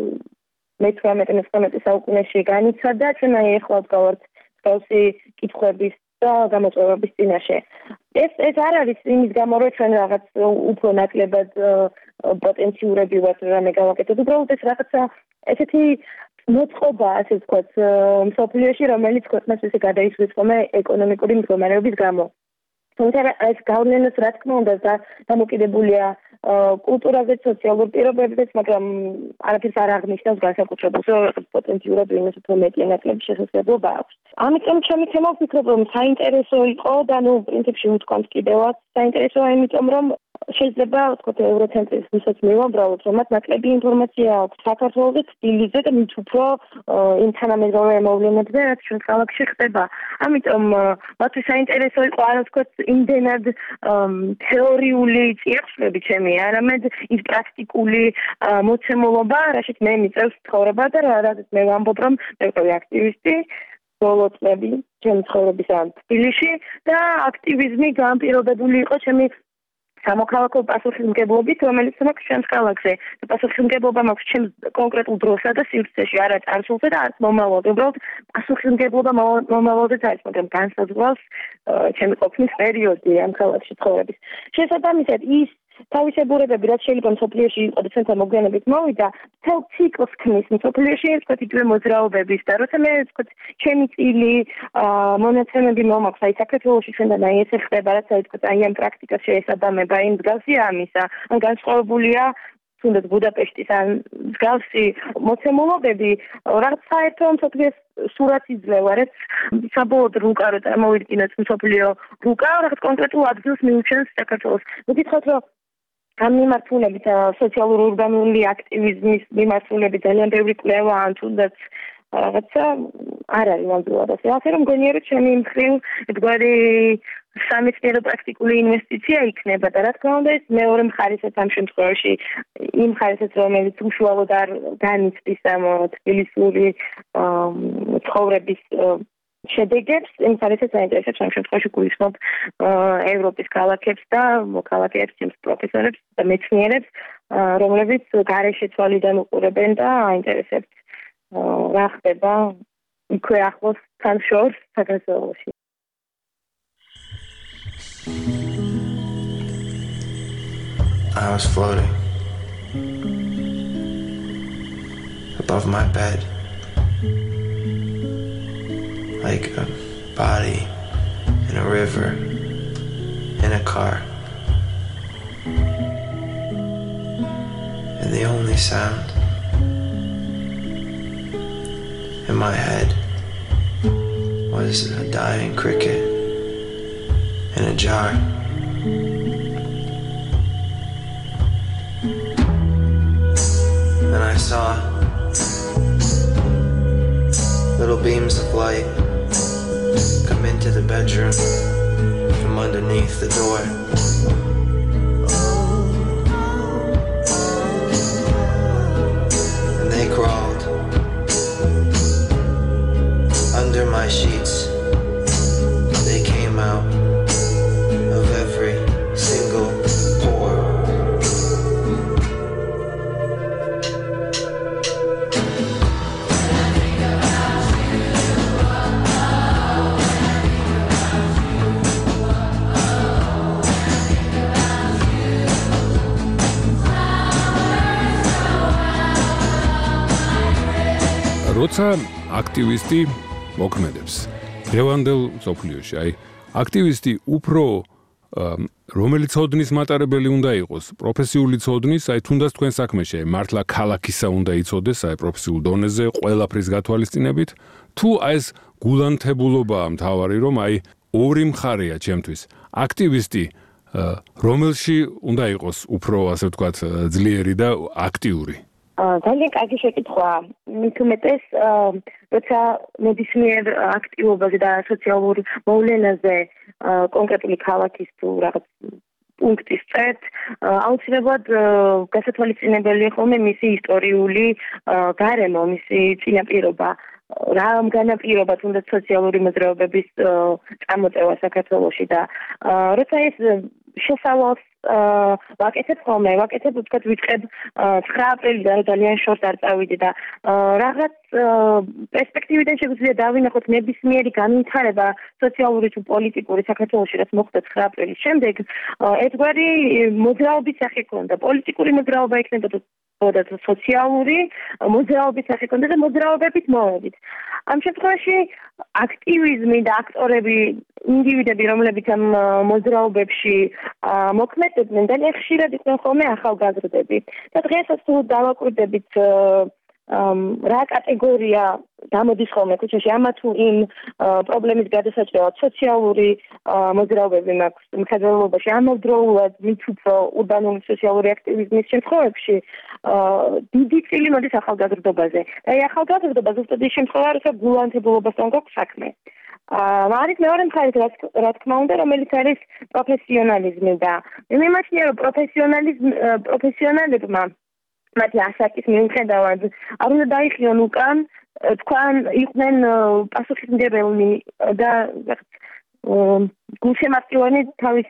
მე-18 საუკუნეში განიცადა, ჩვენ ახლა ვდგავართ მსგავსი კითხვების და გამოწვევების წინაშე. ეს არ არის იმის გამო, რომ ჩვენ რაღაც უფრო ნაკლებად პოტენციურები ვართ რამე გავაკეთოთ, უბრალოდ ეს რაღაცა ესეთი მოწყობა, ასე ვთქვათ, მსოფლიოში, რომელიც ქვეყნას ესე გადაისვრის ხოლმე ეკონომიკური მდგომარეობის გამო. თუმცა ეს გავლენაც რა თქმა უნდა დამოკიდებულია კულტურაზე, სოციალურ პირობებზეც, მაგრამ არაფერს არ აღნიშნავს განსაკუთრებულს, რომ პოტენციურად ვინმეს უფრო მეტი ნაკლები შესაძლებლობა აქვს. ამიტომ ჩემი თემა ვფიქრობ, რომ საინტერესო იყო და პრინციპში ვთქვამთ კიდევაც, საინტერესოა იმიტომ, რომ შეიძლება ვთქვათ ევროცენტრის ვისაც მივამბრავოთ, რომ მათ ნაკლები ინფორმაცია აქვს საქართველოს სტილიზე და მით უფრო იმ თანამედროვე მოვლენებზე, რაც ჩვენ ქალაქში ხდება. ამიტომ მათთვის საინტერესო იყო არა ვთქვათ იმდენად თეორიული წიაღისეულები ჩემი, არამედ ის პრაქტიკული მოცემულობა, რაშიც მე მიწევს ცხოვრება და რადგან მე ვამბობ, რომ მე ვიყავი აქტივისტი ბოლო წლები ჩემი ცხოვრების თბილისში და აქტივიზმი განპირობებული იყო ჩემი სამოქალაქო პასუხისმგებლობით, რომელიც მაქვს ჩემს ქალაქზე. პასუხისმგებლობა მაქვს ჩემს კონკრეტულ დროსა და სივრცეში, არა წარსულზე და არც მომავალზე. უბრალოდ პასუხისმგებლობა მომავალზეც არის, მაგრამ განსაზღვრავს ჩემი ყოფნის პერიოდი ამ ქალაქში ცხოვრების. შესაბამისად, ის თავისებურებები, რაც შეიძლება მსოფლიოში იყო და ჩვენთან მოგვიანებით მოვიდა, მთელ ციკლს ქმნის მსოფლიოში, ვთქვათ, იგივე მოძრაობების და როცა მე ვთქვათ, ჩემი წილი მონაცემები მომაქვს, აი საქართველოში ჩვენთან აი ესე ხდება, რაც აი ვთქვათ, აი ამ პრაქტიკას შეესაბამება, იმ მსგავსია ამისა, ან განსხვავებულია თუნდაც ბუდაპეშტის ან მსგავსი მოცემულობები, რაღაც საერთო მსოფლიოს სურათს იძლევა, რაც საბოლოოდ რუკა რო წარმოვიდგინოთ მსოფლიო რუკა, რაღაც კონკრეტულ ადგილს მიუჩენს საქართველოს. მოგითხრათ, რომ ამ მიმართულებით სოციალური ურბანული აქტივიზმის მიმართულებით ძალიან ბევრი კვლევა ან თუნდაც რაღაცა არ არის ნამდვილად ასე. ასე რომ მგონია, რომ ჩემი მხრივ ერთგვარი სამეცნიერო პრაქტიკული ინვესტიცია იქნება და რა თქმა უნდა ეს მეორე მხარესაც ამ შემთხვევაში იმ მხარესაც რომელიც უშუალოდ არ განიცდის ამ თბილისური ცხოვრების შედეგებს, იმ მხარესაც აინტერესებს ამ შემთხვევაში გულისხმობ ევროპის ქალაქებს და მოქალაქეებს, ჩემს პროფესორებს და მეცნიერებს, რომლებიც გარეშე თვალიდან უყურებენ და აინტერესებთ რა ხდება იქვე ახლოს თან შორს საქართველოში. I was floating above my bed like a body in a river in a car, and the only sound in my head was a dying cricket in a jar. And I saw little beams of light come into the bedroom from underneath the door. And they crawled under my sheets. They came out of every single pore. როცა აქტივისტი მოქმედებს დღევანდელ სოფლიოში, აი აქტივისტი უფრო რომელიც ოდნის მატარებელი უნდა იყოს, პროფესიული ცოდნის, აი თუნდაც თქვენ საქმეში, აი მართლა ქალაქისა უნდა იცოდეს, აი პროფესიულ დონეზე ყველაფრის გათვალისწინებით, თუ აი ეს გულანთებულობაა მთავარი, რომ აი ორი მხარეა ჩემთვის. აქტივისტი რომელში უნდა იყოს უფრო, ასე ვთქვათ, ძლიერი და აქტიური. ძალიან კარგი შეკითხვაა. მით უმეტეს, როცა ნებისმიერ აქტივობაზე და სოციალურ მოვლენაზე კონკრეტული ქალაქის თუ რაღაც პუნქტის წერთ, აუცილებლად გასათვალისწინებელია ხოლმე მისი ისტორიული გარემო, მისი წინაპირობა. რამ განაპირობა თუნდაც სოციალური მოძრაობების წამოწევა საქართველოში და როცა ეს შესავალს ვაკეთებ ხოლმე, ვთქვათ, ვიწყებ 9 აპრილიდან ძალიან შორს არ წავიდე და რაღაც პერსპექტივიდან შეგვიძლია დავინახოთ ნებისმიერი განვითარება სოციალური თუ პოლიტიკური საქართველოში, რაც მოხდა 9 აპრილის შემდეგ, ერთგვარი მოძრაობის სახე ქონდა, პოლიტიკური მოძრაობა იქნებოდა და სოციალური მოძრაობის სახე ქონდა და მოძრაობებით მოვედით. ამ შემთხვევაში აქტივიზმი და აქტორები, ინდივიდები, რომლებიც ამ მოძრაობებში მოქმედებდნენ, ძალიან ხშირად იყვნენ ხოლმე ახალგაზრდები. და დღესაც თუ დავაკვირდებით რა კატეგორია გამოდის ხოლმე ქუჩაში, ამა თუ იმ პრობლემის გადასაჭრელად სოციალური მოძრაობები მაქვს მხედველობაში, ამავდროულად მით უფრო ურბანული სოციალური აქტივიზმის შემთხვევებში დიდი წილი მოდის ახალგაზრდობაზე. და აი ახალგაზრდობა ზუსტად ის შემთხვევა, როცა გულანთებულობასთან გვაქვს საქმე. არის მეორე მხარეს, რა თქმა უნდა, რომელიც არის პროფესიონალიზმი და მე მიმაჩნია, რომ პროფესიონალებმა მათი ასაკის მიუხედავად არ უნდა დაიხიონ უკან, თქვენ იყვნენ პასუხისმგებელნი და გულშემატკივარი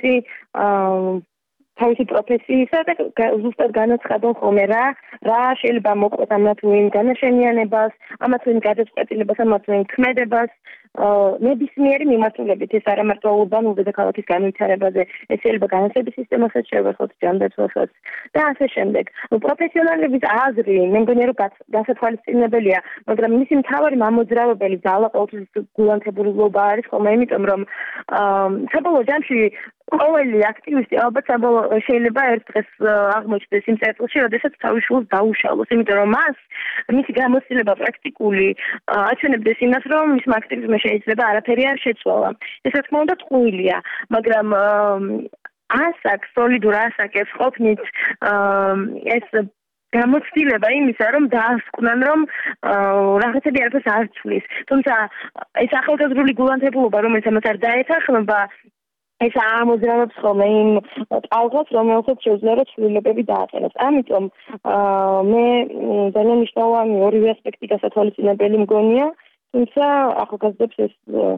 თავისი პროფესიისა და ზუსტად განაცხადონ ხოლმე რა შეიძლება მოყვეთ ამა თუ იმ განაშენიანებას, ამა თუ იმ გადაწყვეტილებას, ამა თუ იმ ქმედებას, ნებისმიერი მიმართულებით, ეს არა მარტო ურბანულ დედაქალაქის განვითარებაზე, ეს შეიძლება განათლების სისტემასაც შევეხოთ, ჯანდაცვასაც და ასე შემდეგ. პროფესიონალების აზრი, მე მგონია, რომ გასათვალისწინებელია, მაგრამ მისი მთავარი მამოძრავებელი ძალა ყოველთვის გულანთებულობა არის ხოლმე, იმიტომ რომ საბოლოო ჯამში ყოველი აქტივისტი ალბათ შეიძლება ერთ დღეს აღმოჩნდეს იმ წერტილში, როდესაც თავის შულს დაუშალოს, იმიტომ რომ მას მისი გამოცდილება პრაქტიკული აჩვენებდეს იმას, რომ მისმა აქტივიზმმა შეიძლება არაფერი არ შეცვალა. ეს რა თქმა უნდა ტყუილია, მაგრამ ასაკს, სოლიდურ ასაკებს ყოფნით ეს გამოცდილება იმისა, რომ დაასკვნან, რომ რაღაცები არაფერს არ ცვლის. თუმცა ეს ახალგაზრდული გულანთებულობა, რომელიც ამას არ დაეთანხმება, ეს ამოძრავებს ხოლმე იმ ტალღას, რომელსაც შეუძლია რომ ცვლილებები დააყენოს. ამიტომ მე ძალიან მნიშვნელოვანი ორივე ასპექტი გასათვალისწინებელი მგონია, თუმცა ახალგაზრდებს ეს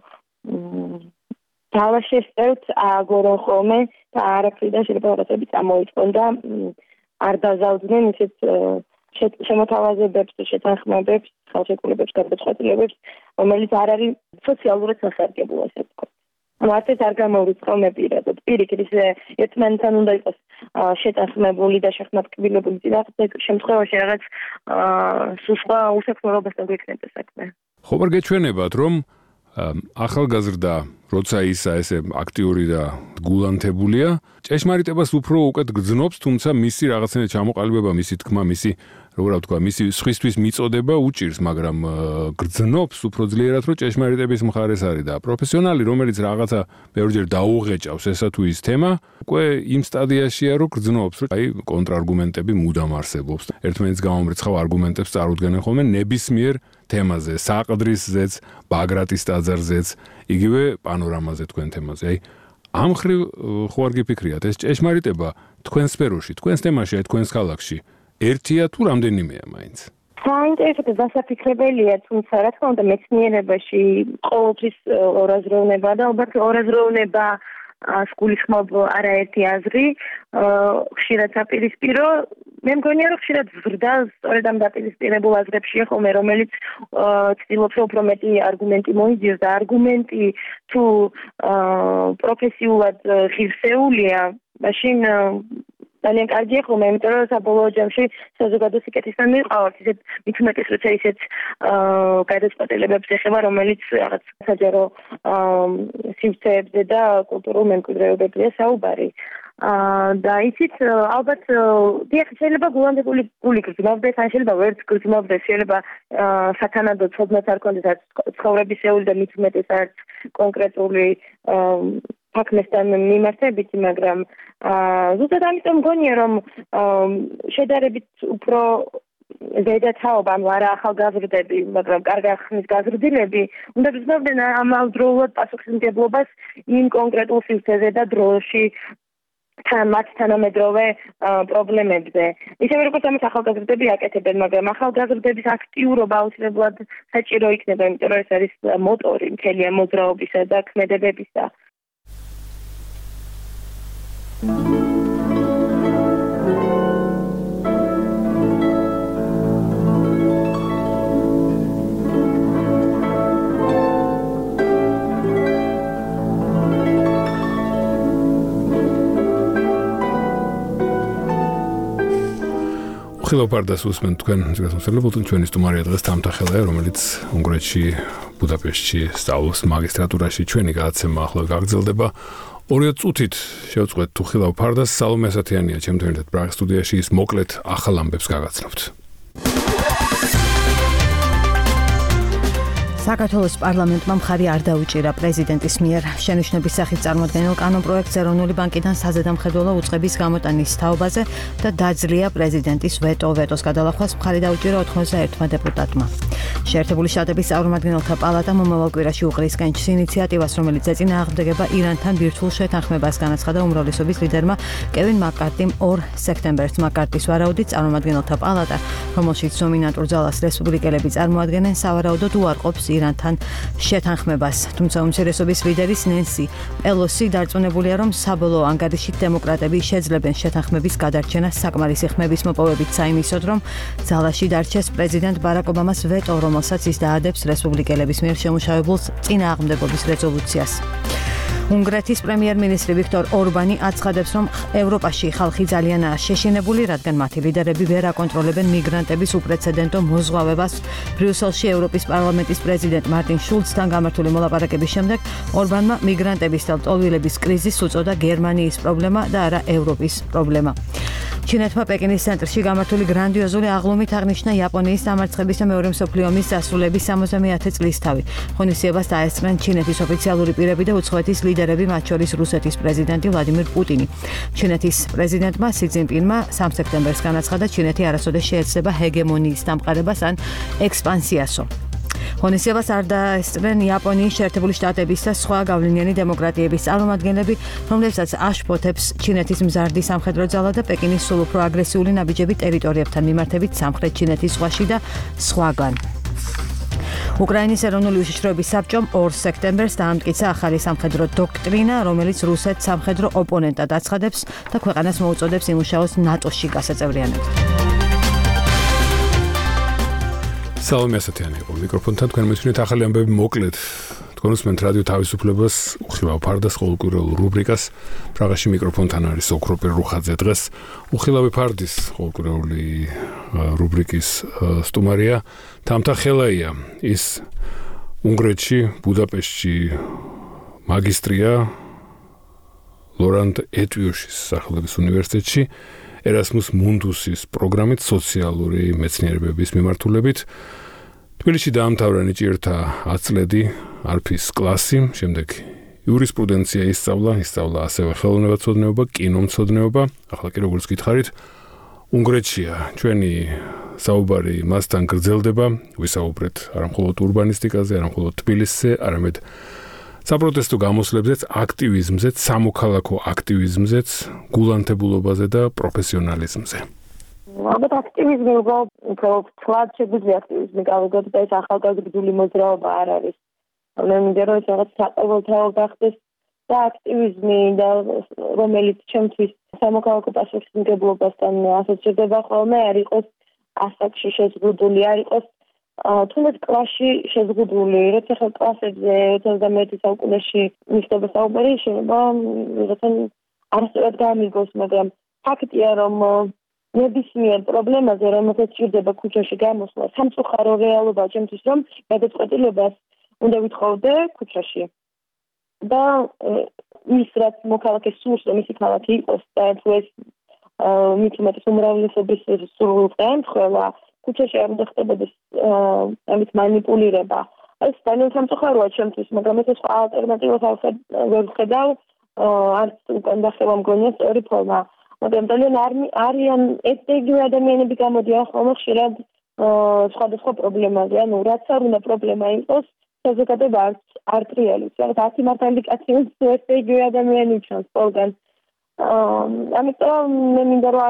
დავაშესწევთ აგორონ ხოლმე და არაფრიდან შეიძლება რაღაცები წამოიწყონ და არ დაზავდნენ ისეთ შემოთავაზებებს თუ შეთანხმებებს, ხელშეკრულებებს, გადაწყვეტილებებს, რომელიც არ არის სოციალურად სასარგებლო, ასე ვთქვათ. მარტივად არ გამოვრიცხავ მე პირადად. პირიქით ისე ერთმანეთთან უნდა იყოს შეთანხმებული და შეხმატკივრებული წინააღმდეგ შემთხვევაში რაღაც სხვა უსაქმრობასთან გვექნება საქმე. ხომ არ გეჩვენებათ, რომ ახალგაზრდა როცა ისა ესე აქტიური და გულანთებულია, ჭეშმარიტებას უფრო უკეთ გძნობს, თუმცა მისი რაღაცნაირად ჩამოყალიბება, მისი თქმა, მისი როგორ ვთქვა, მისი სხვისთვის მიწოდება უჭირს, მაგრამ გძნობს უფრო ძლიერად, რომ ჭეშმარიტების მხარეს არის და პროფესიონალი, რომელიც რაღაცა ბევრჯერ დაუღეჭავს ესა თუ ის თემა, უკვე იმ სტადიაშია, რომ გძნობს, რომ აი კონტრარგუმენტები მუდამ არსებობს. ერთმანეთს გამომრიცხავ არგუმენტებს წარუდგენენ ხოლმე ნებისმიერ თემაზე, საყდრისზეც, ბაგრატის ტაძარზეც, იგივე პანორამაზე თქვენ თემაზე. აი ამ ხრივ ხო არ გიფიქრიათ, ეს ჭეშმარიტება თქვენ სფეროში, თქვენს თემაში, თქვენს ქალაქში ერთია თუ რამდენიმეა მაინც? საინტერესო და დასაფიქრებელია, თუმცა რა თქმა უნდა მეცნიერებაში ყოველთვის ორაზროვნება და ალბათ ორაზროვნება სგულისხმობ არაერთი აზრი, ხშირად საპირისპირო, მე მგონია, რომ ხშირად ზრდა სწორედ ამ დაპირისპირებულ აზრებშია ხოლმე, რომელიც ცდილობს უფრო მეტი არგუმენტი მოიძიოს და არგუმენტი თუ პროფესიულად ღირსეულია, მაშინ ძალიან კარგია ხოლმე, იმიტომ რომ საბოლოო ჯამში საზოგადო სიკეთისთან მივყავართ, ისეთ მით უმეტეს, როცა ისეთ გადაწყვეტილებებს ეხება, რომელიც რაღაც საჯარო სივრცეებზე და კულტურულ მემკვიდრეობებია საუბარი. და იცით, ალბათ, დიახ, შეიძლება გულანთებული გული გრძნობდეს, ან შეიძლება ვერც გრძნობდეს, შეიძლება სათანადო ცოდნაც არ ქონდეს, არც ცხოვრებისეული და მით უმეტეს არც კონკრეტული საქმესთან მიმართებითი, მაგრამ ზუსტად ამიტომ მგონია, რომ შედარებით უფრო ზედათაობა, ანუ არა ახალგაზრდები, მაგრამ კარგა ხნის გაზრდილები, უნდა გრძნობდნენ ამავდროულად პასუხისმგებლობას იმ კონკრეტულ სივრცეზე და დროში მათ თანამედროვე პრობლემებზე. ისევე როგორც ამას ახალგაზრდები აკეთებენ, მაგრამ ახალგაზრდების აქტიურობა აუცილებლად საჭირო იქნება, იმიტომ რომ ეს არის მოტორი მთელი ამ მოძრაობისა და ქმედებებისა. უხილავ ფარდას უსმენთ თქვენ გასასწორებელთან ჩვენი სტუმარია დღეს თამთახელაია, რომელიც უნგრეთში ბუდაპეშტში სწავლობს მაგისტრატურაში. ჩვენი გადაცემა ახლა გაგრძელდება. 2 წუთით შევწყვეთ უხილავ ფარდას. სალომე ასათიანია ჩემთან ერთად პრაღის სტუდიაში, ის მოკლედ ახალ ამბებს გაგაცნობთ. საქართველოს პარლამენტმა მხარი არ დაუჭირა პრეზიდენტის მიერ შენიშვნების სახით წარმოქმნილ კანონპროექტს ეროვნული ბანკიდან საზედამხედველო უწყების გამოტანის თაობაზე და დაძლია პრეზიდენტის ვეტო. ვეტოს გადალახვას მხარი დაუჭირა 91 დეპუტატმა. შეერთებული შტატების წარმომადგენელთა პალატა მომავალ კვირაში უყრის კენჭს ინიციატივას, რომელიც ეწინააღმდეგება ირანთან ბირთვულ შეთანხმებას, განაცხადა უმრავლესობის ლიდერმა კევინ მაკ-კარტიმ 2 სექტემბერს. მაკ-კარტის ვარაუდით წარმომადგენელთა პალატა, რომელშიც დომინანტურ ძალას რესპუბლიკელები წარმოადგენენ, სავარაუდოდ უარყოფს ირანთან შეთანხმებას. თუმცა უმცირესობის ლიდერის ნენსი პელოსი დარწმუნებულია, რომ საბოლოო ანგარიშით დემოკრატები შეძლებენ შეთანხმების გადარჩენას საკმარისი ხმების მოპოვებით საიმისოდ, რომ ძალაში დარჩეს პრეზიდენტ ბარაკ ობამას ვეტო, რომელსაც ის დაადებს რესპუბლიკელების მიერ შემუშავებულ წინააღმდეგობის რეზოლუციას. უნგრეთის პრემიერ-მინისტრი ვიქტორ ორბანი აცხადებს, რომ ევროპაში ხალხი ძალიანაა შეშინებული, რადგან მათი ლიდერები ვერ აკონტროლებენ მიგრანტების უპრეცედენტო მოზღვავებას. ბრიუსელში ევროპის პარლამენტის პრეზიდენტ მარტინ შულცთან გამართული მოლაპარაკების შემდეგ ორბანმა მიგრანტების და ლტოლვილების კრიზისს უწოდა გერმანიის პრობლემა და არა ევროპის პრობლემა. ჩინეთმა პეკინის ცენტრში გამართული გრანდიოზული აღლუმით აღნიშნა იაპონიის დამარცხების და მეორე მსოფლიო ომის დასრულების 70-ე წლისთავი. ღონისძიებას დაესწრნენ ჩინეთის ოფიციალური პირები და უცხოეთის ლიდერები, მათ შორის რუსეთის პრეზიდენტი ვლადიმირ პუტინი. ჩინეთის პრეზიდენტმა სი ძინპინმა 3 სექტემბერს განაცხადა, ჩინეთი არასოდეს შეეცდება ჰეგემონიის დამყარებას ან ექსპანსიასო. ღონისძიებას არ დაესწრნენ იაპონიის, შეერთებული შტატების და სხვა გავლენიანი დემოკრატიების წარმომადგენლები, რომლებსაც აშფოთებს ჩინეთის მზარდი სამხედრო ძალა და პეკინის სულ უფრო აგრესიული ნაბიჯები ტერიტორიებთან მიმართებით სამხრეთ ჩინეთის ზღვაში და სხვაგან. უკრაინის ეროვნული უშიშროების საბჭომ 2 სექტემბერს დაამტკიცა ახალი სამხედრო დოქტრინა, რომელიც რუსეთს სამხედრო ოპონენტად აცხადებს და ქვეყანას მოუწოდებს იმუშაოს ნატოში გასაწევრიანად. სალომე ასათიანი იყო მიკროფონთან, თქვენ მისვენეთ ახალი ამბები მოკლედ. თქვენ უსმენთ რადიო თავისუფლებას, უხილავ ფარდას ყოველკვირეულ რუბრიკას. პრაღაში მიკროფონთან არის ოქროპირ რუხაძე. დღეს უხილავი ფარდის ყოველკვირეული რუბრიკის სტუმარია თამთახელაია. ის უნგრეთში, ბუდაპეშტში მაგისტრია ლორანტ ეტვიოშის სახელობის უნივერსიტეტში ერასმუს მუნდუსის პროგრამით სოციალური მეცნიერებების მიმართულებით. თბილისში დაამთავრა ნიჭიერთა 10 წლედი არფის კლასი, შემდეგ იურისპრუდენცია ისწავლა ასევე ხელოვნებაცოდნეობა, კინომცოდნეობა. ახლა კი როგორც გითხარით, უნგრეთშია. ჩვენი საუბარი მასთან გრძელდება. ვისაუბრეთ არა მხოლოდ ურბანისტიკაზე, არა მხოლოდ თბილისზე, არამედ საპროტესტო გამოსვლებზეც, აქტივიზმზეც, სამოქალაქო აქტივიზმზეც, გულანთებულობაზე და პროფესიონალიზმზე. ალბათ აქტივიზმი უბრალოდ თლად შეგვიძლია აქტივიზმი გავიგოთ და ეს ახალგაზრდული მოძრაობა არ არის. მე მინდა რომ ეს რაღაც საყოველთაობა ხდეს და აქტივიზმი და რომელიც ჩემთვის სამოქალაქო პასუხისმგებლობასთან ასოცირდება ხოლმე არ იყოს ასაკში შეზღუდული, არ იყოს თუნდაც კლასში შეზღუდული, როცა ხელ კლასებზე 21 საუკუნეში მისდობა საუბარი, შეიძლება ვიღაცამ არასწორად გამიგოს, მაგრამ ფაქტია, რომ ნებისმიერ პრობლემაზე, რომელსაც ჭირდება ქუჩაში გამოსვლა, სამწუხარო რეალობა ჩემთვის, რომ გადაწყვეტილებას უნდა ვითხოვდე ქუჩაში. და ის რაც მოქალაქეს სურს, რომ ისი ქალაქი იყოს და თუ ეს მით უმეტეს უმრავლესობის სურვილს დაემთხვევა, ქუჩაში არ უნდა ხდებოდეს ამით მანიპულირება. ეს ძალიან სამწუხაროა ჩემთვის, მაგრამ ეს სხვა ალტერნატივას ვერ ვხედავ, არც უკან დახევა მგონია სწორი ფორმა. მაგრამ ძალიან არიან ეთნიკური ადამიანები გამოდიან ხოლმე ხშირად სხვადასხვა პრობლემაზე, ანუ რაც არ უნდა პრობლემა იყოს, საზოგადოება არ ტრიალებს. რაღაც 10 მართალი კაცი ეთნიკური ადამიანი ჩანს ყველგან. ამიტომ მე მინდა რომ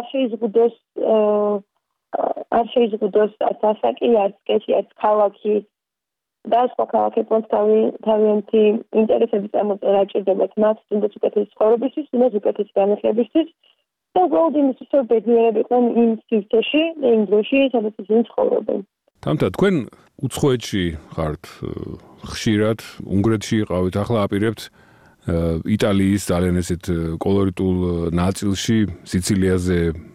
არ შეიზღუდოს არც ასაკი, არც კეში, არც ქალაქი და სხვა ქალაქებთან თავიანთი ინტერესები წამოწერა ჭირდებათ მათ, თუნდაც უკეთესი ცხოვრებისთვის, თუნდაც უკეთესი განათლებისთვის. და გოლდინის ისე ბედნიერები იყვნენ იმ სივრცეში და იმ დროში, სადაც ისინი ცხოვრობენ. თამთა, თქვენ უცხოეთში ხართ ხშირად, უნგრეთში იყავით, ახლა აპირებთ იტალიის ძალიან ესეთ კოლორიტულ ნაწილში, სიცილიაზე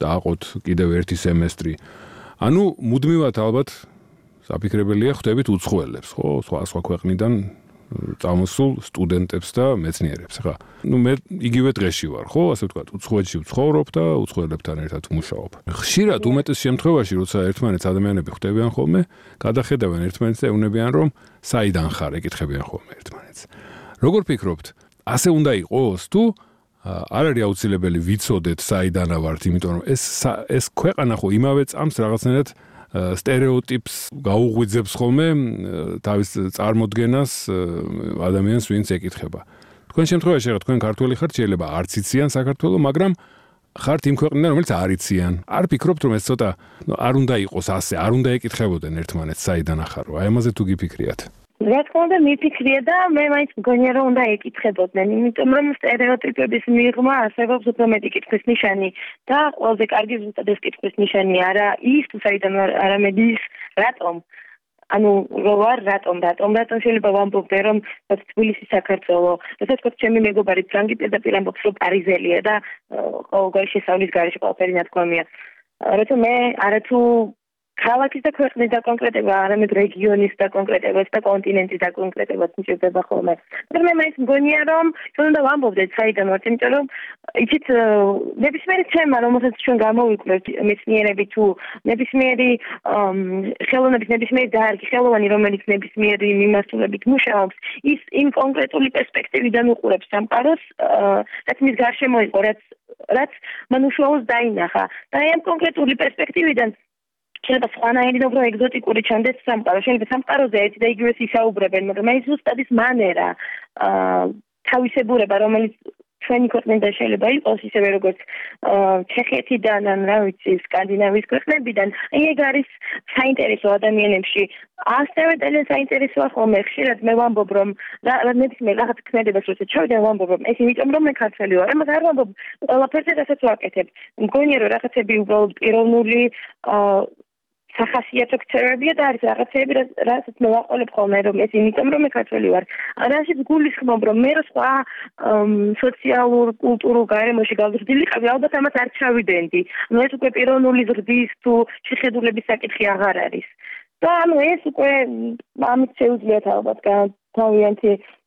დააყოთ კიდევ ერთი სემესტრი. ანუ მუდმივად ალბათ საფიქრებელია ხვდებით უცხოელებს, ხო? სხვა ქვეყნიდან წამოსულ სტუდენტებს და მეცნიერებს, ხა. მე იგივე დღეში ვარ, ხო? ასე ვთქვათ, უცხოეთში ვცხოვრობ და უცხოელებთან ერთად ვმუშაობ. ხშირად უმეტეს შემთხვევაში, როცა ერთმანეთს ადამიანები ხვდებიან ხოლმე, გადახედავენ ერთმანეთს და ეუბნებიან, რომ საიდან ხარ, ეკითხებიან ხოლმე ერთმანეთს. როგორ ფიქრობთ, ასე უნდა იყოს თუ არ არის აუცილებელი ვიცოდეთ საიდანა ვართ, იმიტომ რომ ეს ქვეყანა ხო იმავე წამს რაღაცნაირად სტერეოტიპს გაუღვიძებს ხოლმე თავის წარმოდგენას ადამიანს ვინც ეკითხება. თქვენ შემთხვევაში რა თქვენ ქართველი ხართ, შეიძლება არც იციან საქართველოს, მაგრამ ხართ იმ ქვეყნიდან, რომელიც არ იციან. არ ფიქრობთ რომ ეს ცოტა არ უნდა იყოს ასე, არ უნდა ეკითხებოდნენ ერთმანეთს საიდან ახარო. აი ამაზე თუ გიფიქრიათ. რა თქმა უნდა მიფიქრია და მე მაინც მგონია რომ უნდა ეკითხებოდნენ, იმიტომ რომ სტერეოტიპების მიღმა არსებობს უფრო მეტი კითხვის ნიშანი და ყველაზე კარგი ზუსტად ეს კითხვის ნიშანი არა ის თუ საიდან არამედ ის რატომ. ანუ რო ვარ რატომ შეიძლება ვამბობდე რომ თბილისი საქართველო, როცა თქვა ჩემი მეგობარი ფრანგი პირდაპირ ამბობს რომ პარიზელია და ყოველგვარი შესავლის გარეშე ყველაფერი ნათქვამია. როცა მე არათუ ქალაქის და ქვეყნის და კონკრეტება, არამედ რეგიონის და კონკრეტებას და კონტინენტის და კონკრეტებას მჭირდება ხოლმე. მაგრამ მე მაინც მგონია რომ ჩვენ უნდა ვამბობდეთ საიდან ვართ, იმიტომ რომ იცით ნებისმიერი თემა, რომელსაც ჩვენ გამოვიკვირდით მეცნიერები თუ ნებისმიერი ხელოვნების ნებისმიერი დარგი, ხელოვანი, რომელიც ნებისმიერი მიმართულებით მუშაობს, ის იმ კონკრეტული პერსპექტივიდან უყურებს სამყაროს, რაც მის გარშემო იყო, რაც მან უშუალოდ დაინახა. და ამ კონკრეტული პერსპექტივიდან შეიძლება სხვანაირი და უფრო ეგზოტიკური ჩანდეს სამყარო. შეიძლება სამყაროზე ერთი და იგივეს ისაუბრებენ, მაგრამ აი ზუსტად ის მანერა, თავისებურება, რომელიც ჩვენი ქვეყნიდან შეიძლება იყოს, ისევე როგორც ჩეხეთიდან, ან რა ვიცი, სკანდინავიის ქვეყნებიდან, აი ეგ არის საინტერესო ადამიანებში. ასევე ძალიან საინტერესოა ხოლმე ხშირად მე ვამბობ რომ ნებისმიერ რაღაც ქმედებას როცა ჩავიდე ვამბობ რომ ეს იმიტომ რომ მე ქართველი ვარ, მაგრამ არ ვამბობ ყველაფერზე რასაც ვაკეთებ. მგონია რომ რაღაცები უბრალოდ პიროვნული სახასიათო ქცევებია და არის რაღაცები, რასაც მე ვაყოლებ ხოლმე, რომ ეს იმიტომ რომ მე ქართველი ვარ. რაშიც გულისხმობ, რომ მე სხვა სოციალურ, კულტურულ გარემოში გავზრდილიყავი, ალბათ ამას არ ჩავიდენდი. ანუ ეს უკვე პიროვნული ზრდის თუ შეხედულების საკითხი აღარ არის. და ანუ ეს უკვე ამით შეუძლიათ ალბათ თავიანთი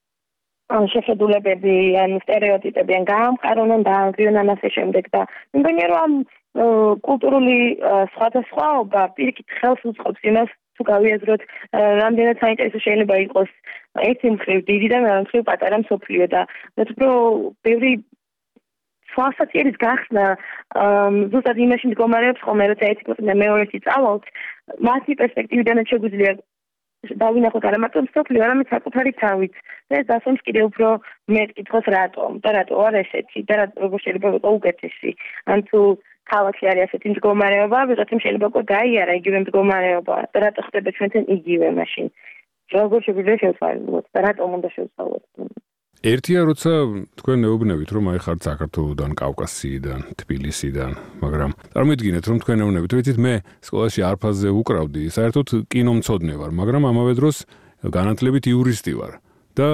შეხედულებები, ან სტერეოტიპები, ან გაამყარონ, დაანგრიონ ასე შემდეგ და მგონია რომ კულტურული სხვადასხვაობა პირიქით ხელს უწყობს იმას თუ გავიაზროთ რამდენად საინტერესო შეიძლება იყოს ერთი მხრივ დიდი და მეორე მხრივ პატარა მსოფლიო და რაც უფრო ბევრი სხვასაციერის გახსნა ზუსტად იმაში მდგომარეობს ხოლმე როცა ერთი ქვეყნა მეორეთი წავალთ მათი პერსპექტივიდანაც შეგვიძლია დავინახოთ არა მარტო მსოფლიო, არამედ საკუთარი თავით. და ეს დასვამს კიდევ უფრო მეტ კითხოს რატომ და რატო არ ესეთი და როგორ შეიძლება იყოს უკეთესი. ან თუ ქალაქში არის ასეთი მდგომარეობა, ვიღაცამ შეიძლება უკვე გაიარა იგივე მდგომარეობა და რატო ხდება ჩვენთან იგივე მაშინ. როგორ შეგვიძლია შევცვალოთ და რატომ უნდა შევცვალოთ. ერთია როცა თქვენ ეუბნებით რომ აი ხართ საქართველოსდან, კავკასიიდან, თბილისიდან, მაგრამ წარმოიდგინეთ რომ თქვენ ეუბნებით, რომ იცით მე სკოლაში არფაზე უკრავდი, საერთოდ კინომცოდნე ვარ, მაგრამ ამავე დროს განათლებით იურისტი ვარ. და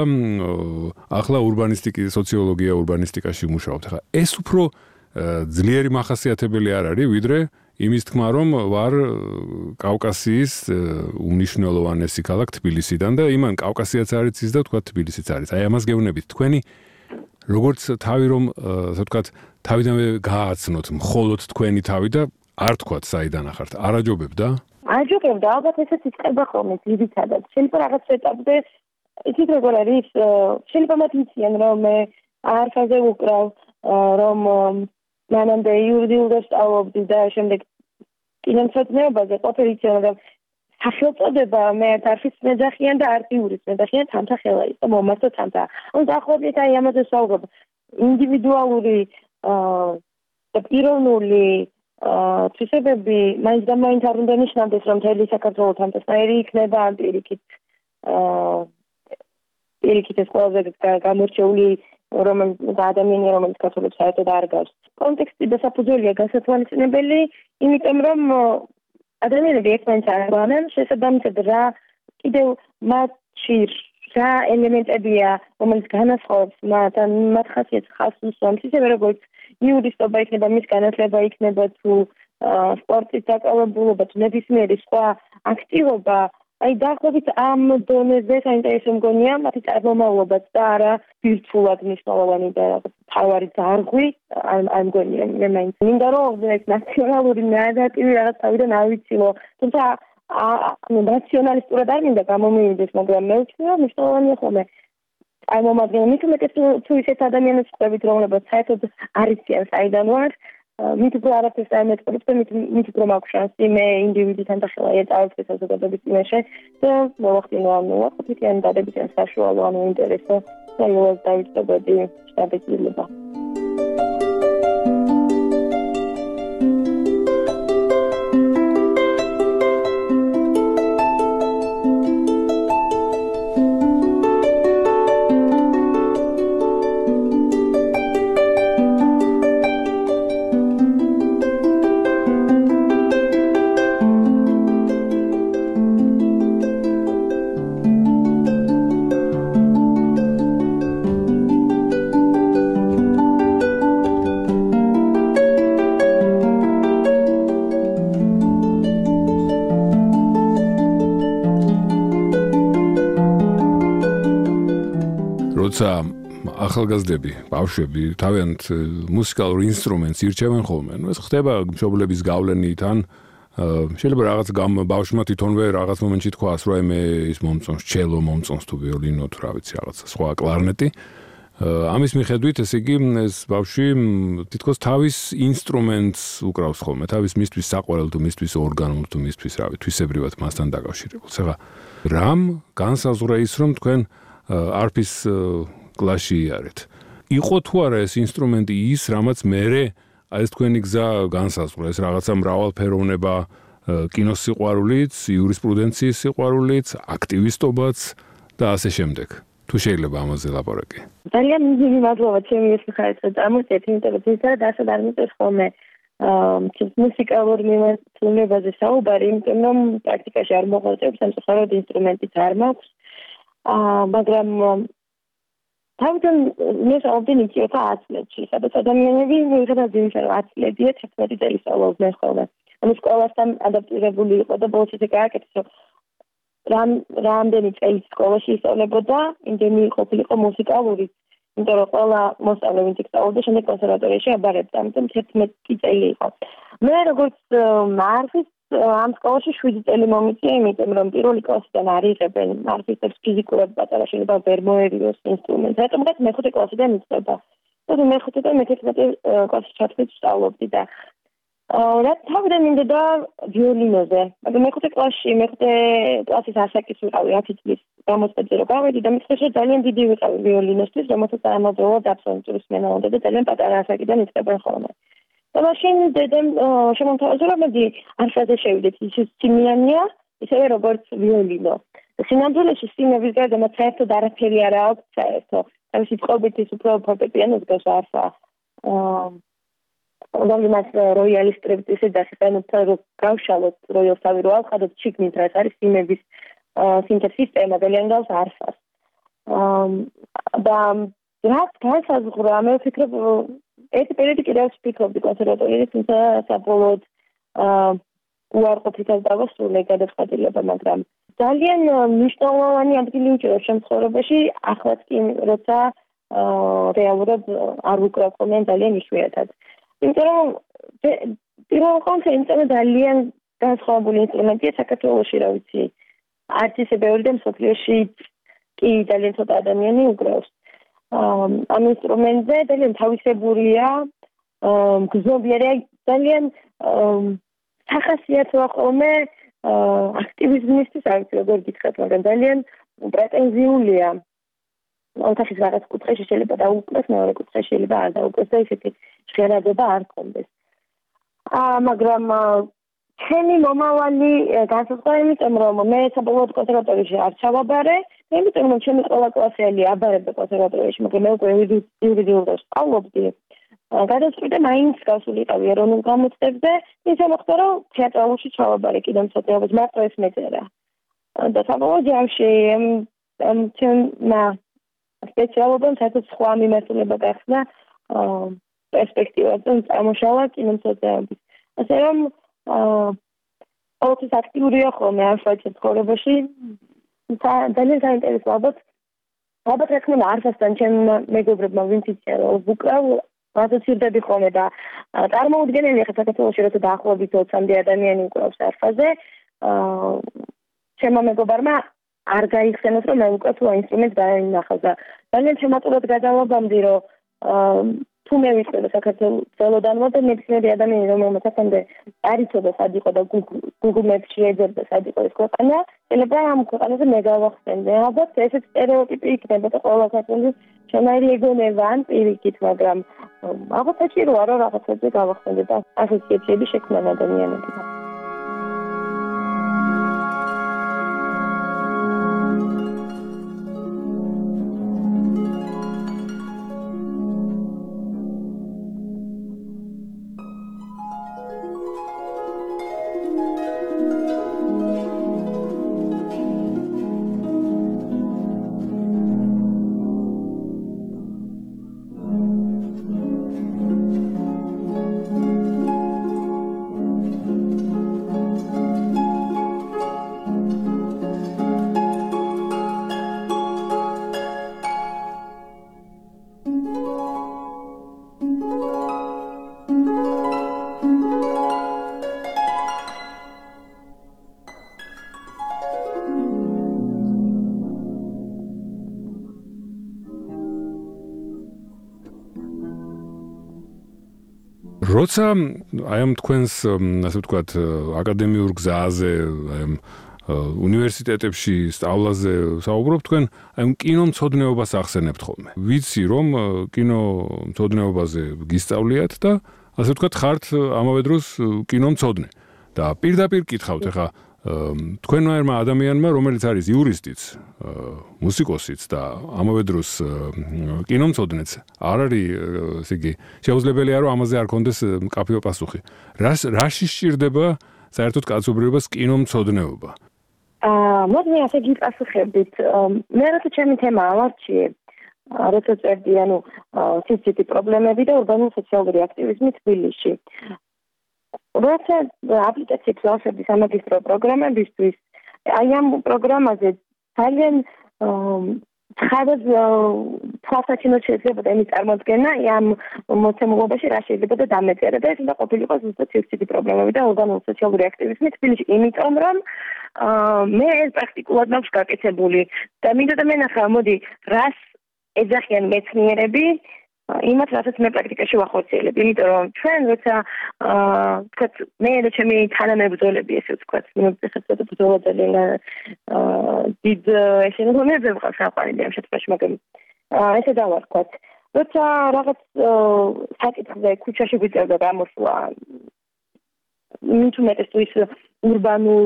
ახლა ურბანისტიკა, სოციოლოგია, ურბანისტიკაში მუშაობთ. ხა ეს უფრო ძლიერი მახასიათებელი არ არის, ვიდრე იმის თქმა, რომ ვარ კავკასიის უმნიშვნელოვანესი ქალაქ თბილისიდან და იმან კავკასიაც არის ის და თქვა თბილისიც არის. აი ამას გეუბნებით. თქვენი როგორც თავი რომ ასე ვთქვათ, თავიდანვე გააცნოთ მხოლოდ თქვენი თავი და არ თქვათ საიდან ახართ. არაჯობებდა? არაჯობებდა, ალბათ ესეც იწყება ხოლმე ძირითადად. შეიძლება რაღაც ეტაპზე იცით როგორ არის, შეიძლება მათ იციან რომ მე არფაზე უკრავ, რომ მანამდე იურიდიულს სწავლობდი და შემდეგ კინომცოდნეობაზე ყოფილი იციან, რომ სახელწოდება მე არც მეძახიან და არც იურისტს მეძახიან, თამთა ხელა იყო მომართო თამთა. ანუ დაახლოებით აი ამაზე საუბრობ. ინდივიდუალური და პიროვნული თვისებები მაინც და მაინც არ უნდა ნიშნავდეს, რომ მთელი საქართველო თამთასნაირი იქნება ან პირიქით ეს ყველაზე გამორჩეული ადამიანი, რომელიც საქართველოს საერთოდ არ გავს. კონტექსტი და საფუძველია განსათვალისწინებელი, იმიტომ რომ ადამიანები ერთმანეთს არ აღვანენ, შესაბამისად რა კიდევ მათში რა ელემენტებია, რომელიც განასხვავებს მათ ხასიათს ხაზს უსვამს, ისევე როგორც იურისტობა იქნება, მის განათლება იქნება თუ სპორტის დაკავებულობა, თუ ნებისმიერი სხვა აქტივობა, აი დაახლოებით ამ დონეზე საინტერესო მგონია მათი წარმომავლობაც და არა ვირტუალურად მნიშვნელოვანი და თავარი ძარღვი არ მგონია მე მაინც მინდა რომ ეს ნაციონალური ნარატივი რაღაც თავიდან ავიცილო, თუმცა ნაციონალისტურად არ მინდა გამომივიდეს, მაგრამ მე ვთქვი რომ მნიშვნელოვანია ხოლმე წარმომადგენელი, მით უმეტეს თუ ისეთ ადამიანებს ხვდებით, რომლებიც საერთოდ არ იციან საიდან ვარ, მით უფრო არაფერს არ მეტყობთ და მით უფრო მაქვს შანსი მე ინდივიდთან და ხელა ეწავებთ საზოგადოების წინაშე და მოვახდინო ამ უარყოფითიანი დადებითი საშუალო ანუ ინტერესო და იუას დავიწყებოდი შტაბის-ძილება. ახალგაზრდები, ბავშვები თავიანთ მუსიკალურ ინსტრუმენტს ირჩევენ ხოლმე. ეს ხდება მშობლების გავლენით ან შეიძლება რაღაც ბავშვმა თვითონვე რაღაც მომენტში თქვას, რომ მე ის მომწონს ჩელო, მომწონს თუ ვიოლინო თუ რა ვიცი რაღაც სხვა კლარნეტი. ამის მიხედვით ესე იგი ეს ბავშვი თითქოს თავის ინსტრუმენტს უკრავს ხოლმე, თავის მისთვის საყვარელ თუ მისთვის ორგანულ თუ მისთვის რა ვიცი, თვისებრივად მასთან დაკავშირებულს. ეხლა რამ განსაზღვრა ის რომ თქვენ არფის კლასში იარეთ. იყო თუ არა ეს ინსტრუმენტი ის, რამაც მერე ეს თქვენი გზა განსაზღვრა, ეს რაღაცა მრავალფეროვნება, კინოს სიყვარულიც, იურისპრუდენციის სიყვარულიც, აქტივისტობაც და ასე შემდეგ. თუ შეიძლება ამაზე ლაპარაკი. ძალიან დიდი მადლობა ჩემი ეს მხარით წამოსწეთ, იმიტომ რომ ისაა დასად არ მიწევს ხოლმე მუსიკალურ მიმართულებაზე საუბარი, იმიტომ რომ პრაქტიკაში არ მოღვაწეობს, სამწუხაროდ ინსტრუმენტიც არ მაქვს. მაგრამ თავიდან მე საუბრობდი 10 წლებში, სადაც ადამიანები მიუხედავად იმისა, რომ 10 წლებია 11 წელი სწავლობდნენ ხოლმე. ანუ სკოლასთან ადაპტირებული იყო და ბოლოს ისე გააკეთეს, რომ რამდენი წელი სკოლაში ისწავლებოდა, იმდენი ყოფილიყო მუსიკალური, იმიტომ რომ ყველა მოსწავლე ვინც სწავლობდა, შემდეგ კონსერვატორიაში აბარებდა, ამიტომ 11 წელი იყო. მე როგორც მარხის ამ სკოლაში 7 წელი მომიწია, იმიტომ რომ პირველი კლასიდან არ იღებენ მარხისტებს ფიზიკურად პატარა შეიძლება ვერ მოერიოს ინსტრუმენტს. რატომღაც მეხუთე კლასიდან იწყება. და მეხუთე და მე-11 კლასში ჩათვლით სწავლობდი და რა თავიდან მინდოდა ვიოლინოზე. მაგრამ მეხუთე კლასის ასაკის ვიყავი 10 წლის გამოსწორებაზე რომ გავედი და მithქვეს რომ ძალიან დიდი ვიყავი ვიოლინოსთვის, რომელსაც ამავდროულად აბსოლუტური სმენა უნდა და ძალიან პატარა ასაკიდან იწყებენ ხოლმე. და მაშინ დედამ შემოთავაზა რომ მედი არხაზე შევიდეთ, ის სიმიანია, ისევე როგორც ვიოლინო. სინამდვილეში სიმების გარდა მათ საერთოდ არაფერი არ აქვს საერთო. თავისი წყობით ის უფრო ფორტეპიანოს გავს არხა. რომელმაც როიალის ტრიპტისი დასწრებთ რომ გავშალოთ როიალსავი რო ავხადოთ ჩიგნით რაც არის სიმების სინთეზის სისტემა ძალიან გავს არხას. და რაც განსაზღვრა მე ვფიქრობ ერთი პერიოდი კიდევ ვფიქრობდი კონსერვატორიაში, თუმცა საბოლოოდ უარყოფითად დავასრულე გადაწყვეტილება, მაგრამ ძალიან მნიშვნელოვანი ადგილი უჭირავს ჩემ ცხოვრებაში, ახლაც კი როცა რეალურად არ ვუკრავ ხოლმე ძალიან იშვიათად. იმიტომ რომ პირველ რიგში ძალიან განსხვავებული ინსტრუმენტია საქართველოში, რა ვიცი. არც ისე ბევრი და მსოფლიოში კი ძალიან ცოტა ადამიანი უკრავს. ამ ინსტრუმენტზე ძალიან თავისებურია, გზნობიერია, ძალიან სახასიათოა ხოლმე აქტივიზმისთვის, არ ვიცი როგორ გითხრათ, მაგრამ ძალიან პრეტენზიულია. ოთახის რაღაც კუთხეში შეიძლება დაუკვეს, მეორე კუთხეში შეიძლება არ დაუკვეს და ისეთი ჟღერადობა არ გქონდეს. მაგრამ ჩემი მომავალი განსაზღვრა იმიტომ, რომ მე საბოლოოდ კონსერვატორიაში არ ჩავაბარე, იმიტომ რომ ჩემი ყველა კლასელი აბარებდა კონსერვატორიაში, მაგრამ მე უკვე იურიდიულად სწავლობდი. გადაწყვიტე მაინც გავსულიყავი ეროვნულ გამოცდებზე, ისე მოხდა, რომ თეატრალურში ჩავაბარე კიდევ მსოფლიოს მარტო ეს მეწერა. და საბოლოო ჯამში ჩემმა სპეციალობამ საერთოდ სხვა მიმართულება გახსნა პერსპექტივაზე წამოშალა კინომსახიობის. ასე რომ ყოველთვის აქტიურია ხოლმე ამ საჭიროებრივ ცხოვრებაში. ძალიან საინტერესო ალბათ რეკმენა არსასთან ჩემ მეგობრებმა ვინც იციან უკრავ ასოცირდები ხოლმე და წარმოუდგენელია ხა საქართველოში როცა დაახლოებით 20 ადამიანი უკრავს არხაზე ჩემმა მეგობარმა არ გაიხსენოს რომ მე უკვე თუ ინსტრუმენტს დაინახავს და ძალიან თემატურად გადავაბამდი რომ თუ მე ვიყავ საქართველოსდანვე და მეცნიერი ადამიანი რომელმაც აქამდე არ იცოდა სად იყო და Google Maps-ში ეძებდა სად იყო ეს ქვეყანა, შეიძლება ამ ქვეყანაზე მე გავახსენდე. ალბათ ესეც სტერეოტიპი იქნება და ყველა საქართველოს შენაირი ეგონება ან პირიქით, მაგრამ ალბათ საჭიროა რომ რაღაცებზე გავახსენდე და ასოციაციები შექმნან ადამიანებთან. როცა აი ამ თქვენს ასე ვთქვათ აკადემიურ გზაზე აი ამ უნივერსიტეტებში სწავლაზე საუბრობთ თქვენ აი ამ კინომცოდნეობას ახსენებთ ხოლმე. ვიცი რომ კინომცოდნეობაზე გისწავლიათ და ასე ვთქვათ ხართ ამავე დროს კინომცოდნე და პირდაპირ კითხავთ ახლა თქვენმა ადამიანმა რომელიც არის იურისტიც, მუსიკოსიც და ამავე დროს კინომცოდნეც არ არის ესე იგი შეუძლებელია რომ ამაზე არ კონდეს მკაფიო პასუხი. რაში სჭირდება საერთოდ კაცობრიობას კინომცოდნეობა? მოდი ასე გიპასუხებით. მე როცა ჩემი თემა ავარჩიე, როცა წერდი სიცივი პრობლემები და ურბანული სოციალური აქტივიზმი თბილისში. როცა აპლიკაციებს ვავსებდი სამაგისტრო პროგრამებისთვის, აი ამ პროგრამაზე ძალიან ხარად თვალსაჩინოდ შეიძლება იმის წარმოდგენა ამ მოცემულობაში რა შეიძლება და დამეწერა და ეს უნდა ყოფილიყო ზუსტად სიცივი პრობლემები და ურბანული სოციალური აქტივიზმი თბილისში, იმიტომ რომ მე ეს პრაქტიკულად მაქვს გაკეთებული და მინდა და მენახა მოდი რას ეძახიან მეცნიერები იმათ რასაც მე პრაქტიკაში ვახორციელებ, იმიტომ რომ ჩვენ როცა ვთქვათ მე და ჩემი თანამებრძოლები ესე ვთქვათ, ხეთქეთ ბრძოლა ძალიან დიდ ეშენონებზე ვყავს საყვარელი ამ შემთხვევაში, მაგრამ ესე დავარქვათ. როცა რაღაც საკითხზე ქუჩაში ვიწერდა გამოსვლა მით უმეტეს თუ ის ურბანულ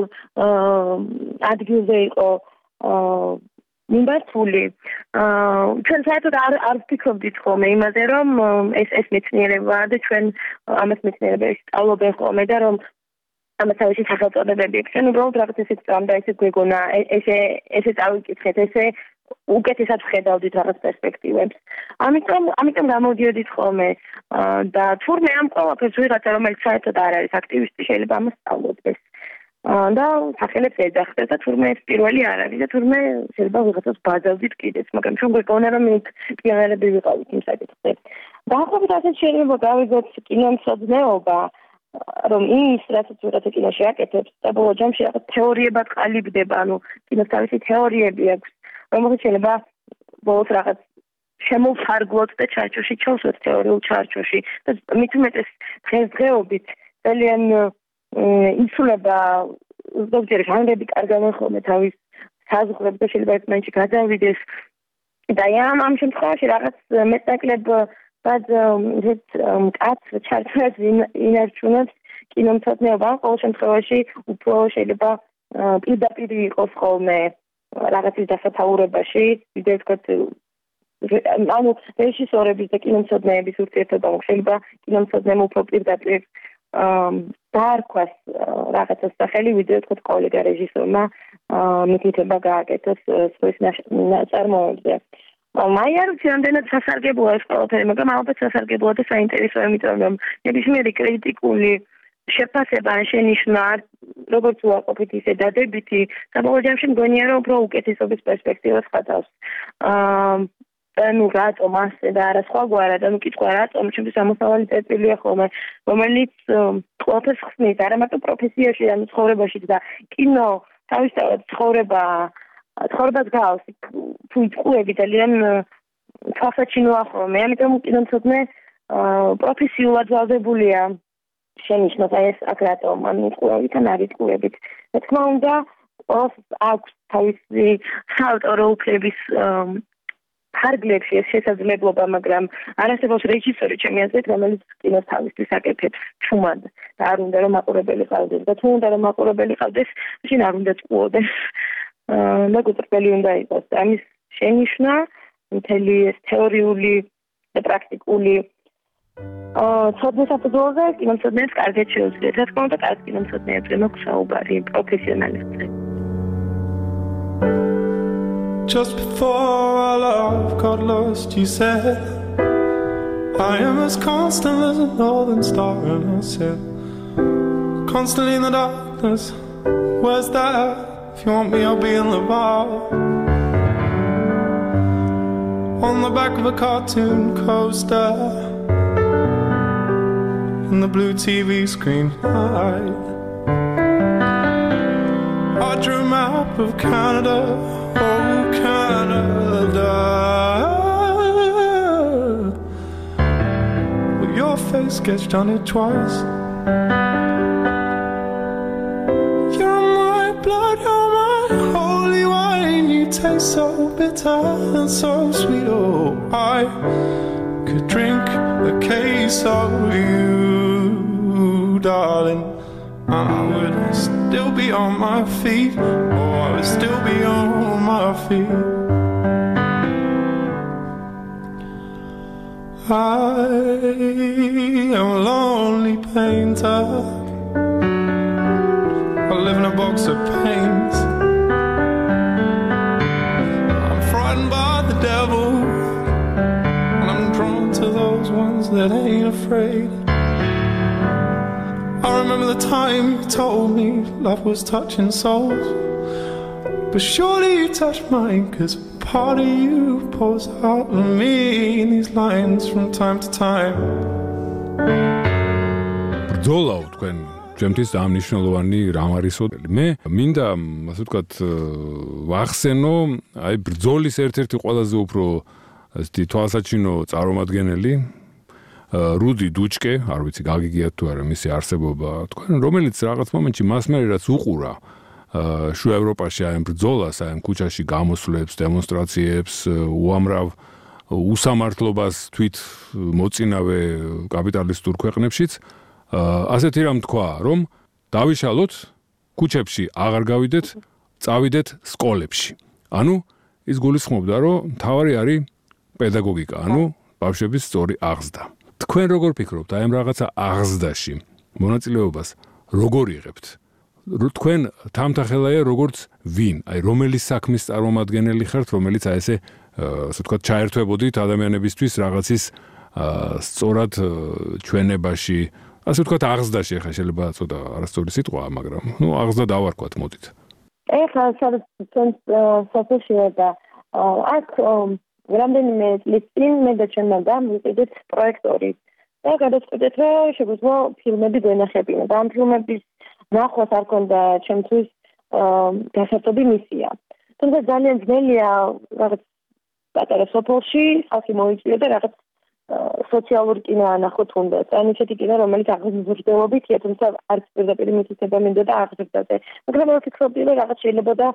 ადგილზე იყო მიმართული. ჩვენ საერთოდ არ ვფიქრობდით ხოლმე იმაზე, რომ ეს მეცნიერებაა და ჩვენ ამას მეცნიერებაში სწავლობენ ხოლმე და რომ ამას თავისი სახელწოდებები აქვს. ჩვენ უბრალოდ რაღაც ესეც წამდა, ესე გვეგონა, ესე წავიკითხეთ, ესე უკეთესად ვხედავდით რაღაც პერსპექტივებს. ამიტომ გამოდიოდით ხოლმე და თურმე ამ ყველაფერს ვიღაცა რომელიც საერთოდ არ არის აქტივისტი შეიძლება ამას სწავლობდეს. და სახელებს ეძახდეს და თურმე ეს პირველი არ არის და თურმე შეიძლება ვიღაცას ბაძავდით კიდეც, მაგრამ ჩვენ გვეკონა რომ იქ პიონერები ვიყავით იმ საკითხზე. დაახლოებით ასეთ შეიძლება გავიგოთ კინომცოდნეობა, რომ ის რასაც ვიღაცა კინოში აკეთებს, და ბოლო ჯამში რაღაც თეორიებად ყალიბდება, კინოს თავისი თეორიები აქვს, რომელიც შეიძლება ბოლოს რაღაც შემოვფარგლოთ და ჩარჩოში ჩავსვათ თეორიულ ჩარჩოში და მით უმეტეს დღესდღეობით ძალიან იცვლება ზოგჯერ ჟანრები კარგავენ ხოლმე თავის საზღვრებს და შეიძლება ერთმანეთში გადავიდეს და ამ შემთხვევაში რაღაც მეტნაკლებ კაც ჩართვას ინარჩუნებს კინომცოდნეობა, ყოველ შემთხვევაში უფრო შეიძლება პირდაპირ იყოს ხოლმე რაღაცის დასათაურებაში, ვიდრე თქვათ რეჟისორების და კინომცოდნეების ურთიერთობა შეიძლება კინომცოდნემ უფრო პირდაპირ დაარქვას რაღაცას სახელი, ვიდრე თქვათ კოლეგა რეჟისორმა მითითება გააკეთოს სხვის ნაწარმოებზე. მაი არ ვიცი, რამდენად სასარგებლოა ეს ყველაფერი, მაგრამ ალბათ სასარგებლოა და საინტერესოა, იმიტომ რომ ნებისმიერი კრიტიკული შეფასება ან შენიშვნა როგორც უარყოფით ისე დადებითი, საბოლოო ჯამში მგონია რომ უფრო უკეთესობის პერსპექტივას ხატავს. ანუ რატომ ასე და არა სხვაგვარად, ანუ კითხვა რატომ ჩემთვის ამოსავალი წერტილია ხოლმე, რომელიც ყველაფერს ხსნის, არა მარტო პროფესიაში, ანუ ცხოვრებაშიც და კინო თავისთავად ცხოვრებას გავს, თუ იტყუები ძალიან თვალსაჩინოა ხოლმე, ამიტომ კინომცოდნე პროფესიულად ვალდებულია შენიშნოს ეს აქ რატომ, ანუ იტყუებით ან არ იტყუებით. რა თქმა უნდა, აქვს თავისი საავტორო უფლების ფარგლებში ეს შესაძლებლობა, მაგრამ არ არსებობს რეჟისორი, ჩემი აზრით, რომელიც კინოს თავისთვის აკეთებს ჩუმად და არ უნდა რომ მაყურებელი ყავდეს და თუ უნდა რომ მაყურებელი ყავდეს, მაშინ არ უნდა წყვოდეს. მეგობრები უნდა იყოს და ამის შენიშვნა მთელი ეს თეორიული და პრაქტიკული ცოდნის საფუძველზე კინომცოდნეებს კარგად შეუძლიათ. რა თქმა უნდა, კარგ კინომცოდნეებზე მაქვს საუბარი პროფესიონალებზე. Just before our love got lost, you said I am as constant as a northern star, and I said constantly in the darkness, where's that? If you want me, I'll be in the bar on the back of a cartoon coaster in the blue TV screen light. I drew a map of Canada, oh Canada, with your face sketched on it twice. You're my blood, you're my holy wine. You taste so bitter and so sweet. Oh, I could drink a case of you, darling, and I would still be on my feet. Oh, I would still be on my feet. I am a lonely painter. I live in a box of paints. I'm frightened by the devil, and I'm drawn to those ones that ain't afraid. I remember the time you told me love was touching souls, but surely you touched mine, 'cause part of you pours out of me in these lines from time to time. ბრძოლაო თქვენ ჩემთვის ამ მნიშვნელოვანი რამ არისო. მე მინდა ასე ვთქვათ ვახსენო აი ბრძოლის ერთ-ერთი ყველაზე უფრო ასეთი თვალსაჩინო წარმომადგენელი რუდი დუჩკე, არ ვიცი გაგიგიათ თუ არა მისი არსებობა, თქვენ რომელიც რაღაც მომენტში მას მე რაც უყურა შუა ევროპაში აი ბრძოლას, აი ქუჩაში გამოსვლებს, დემონსტრაციებს, უამრავ უსამართლობას თვით მოწინავე კაპიტალისტურ ქვეყნებშიც, ასეთი რამ თქვა, რომ დავიშალოთ, ქუჩებში აღარ გავიდეთ, წავიდეთ სკოლებში. ანუ ის გულისხმობდა, რომ თავარი არის პედაგოგიკა, ანუ ბავშვების სწორი აღზრდა. თქვენ როგორ ფიქრობთ აი ამ რაღაცა აღზრდაში მონაწილეობას როგორ იღებთ? თქვენ თამთახელაა როგორც ვინ, აი რომელი საქმის წარმომადგენელი ხართ, რომელიც აი ესე ვთქვათ ჩაერთვებოდით ადამიანებისთვის რაღაცის სწორად ჩვენებაში, ასე ვთქვათ აღზრდაში, ახლა შეიძლება ცოტა არასწორი სიტყვაა, მაგრამ ნუ აღზრდა დავარქვათ, მოდით. ეხლა სადაც საფუძველია და აქ რამდენიმე წლის წინ მე და ჩემმა დამვიყიდეთ პროექტორი და გადაწყვეტეთ, რომ შეგვიძლია ფილმები გვენახებინა და ამ ფილმების ნახვას არ ქონდა ჩემთვის გასართობი მისია. თუმცა ძალიან ძნელია რაღაც პატარა სოფელში ხალხი მოიწვია და რაღაც სოციალური კინო ანახოთ უნდა. ან ისეთი კინო, რომელიც აღზრდელობითია, თუმცა არც პირდაპირ მითითება მინდოდა აღზრდაზე. მაგრამ მე ვფიქრობდი, რომ რაღაც შეიძლება და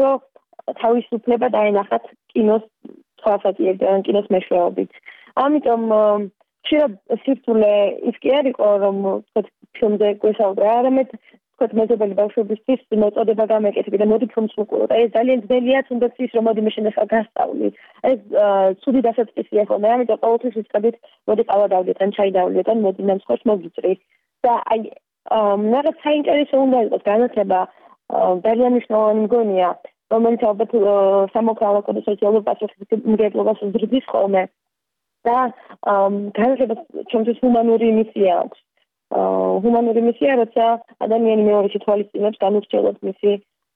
თავისუფლება დაენახათ კინოს თვალსაჩინოებიდან, კინოს მეშვეობით. ამიტომ შეიძლება სირთულე ის კი არ იყო, რომ ფილმზე გვესაუბრა, არამედ თქვათ მეზობელი ბავშვებისთვის მოწოდება გამეკეთები და მოდი ფილმს ვუყუროთ. ეს ძალიან ძნელია, თუნდაც ის რომ მოდი მე შენახა გასწავლი. ეს ცუდი დასაწყისია ხოლმე, ამიტომ ყოველთვის ვიწყებთ, მოდი ყავა დავდეთ ან ჩაი დავლიოთ ან მოდი ნამსხვრს მოგიწრი. და აი რაღაც საინტერესო უნდა იყოს განათლება ძალიან მნიშვნელოვანი მგონია, რომელიც ალბათ სამოქალაქო და სოციალურ პასუხისმგებლობას ზრდის ხოლმე და განსაკუთრებით ჩემთვის ჰუმანური მისია აქვს. ჰუმანური მისია, როცა ადამიანი მეორეში თვალისწინებს განურჩევლად მისი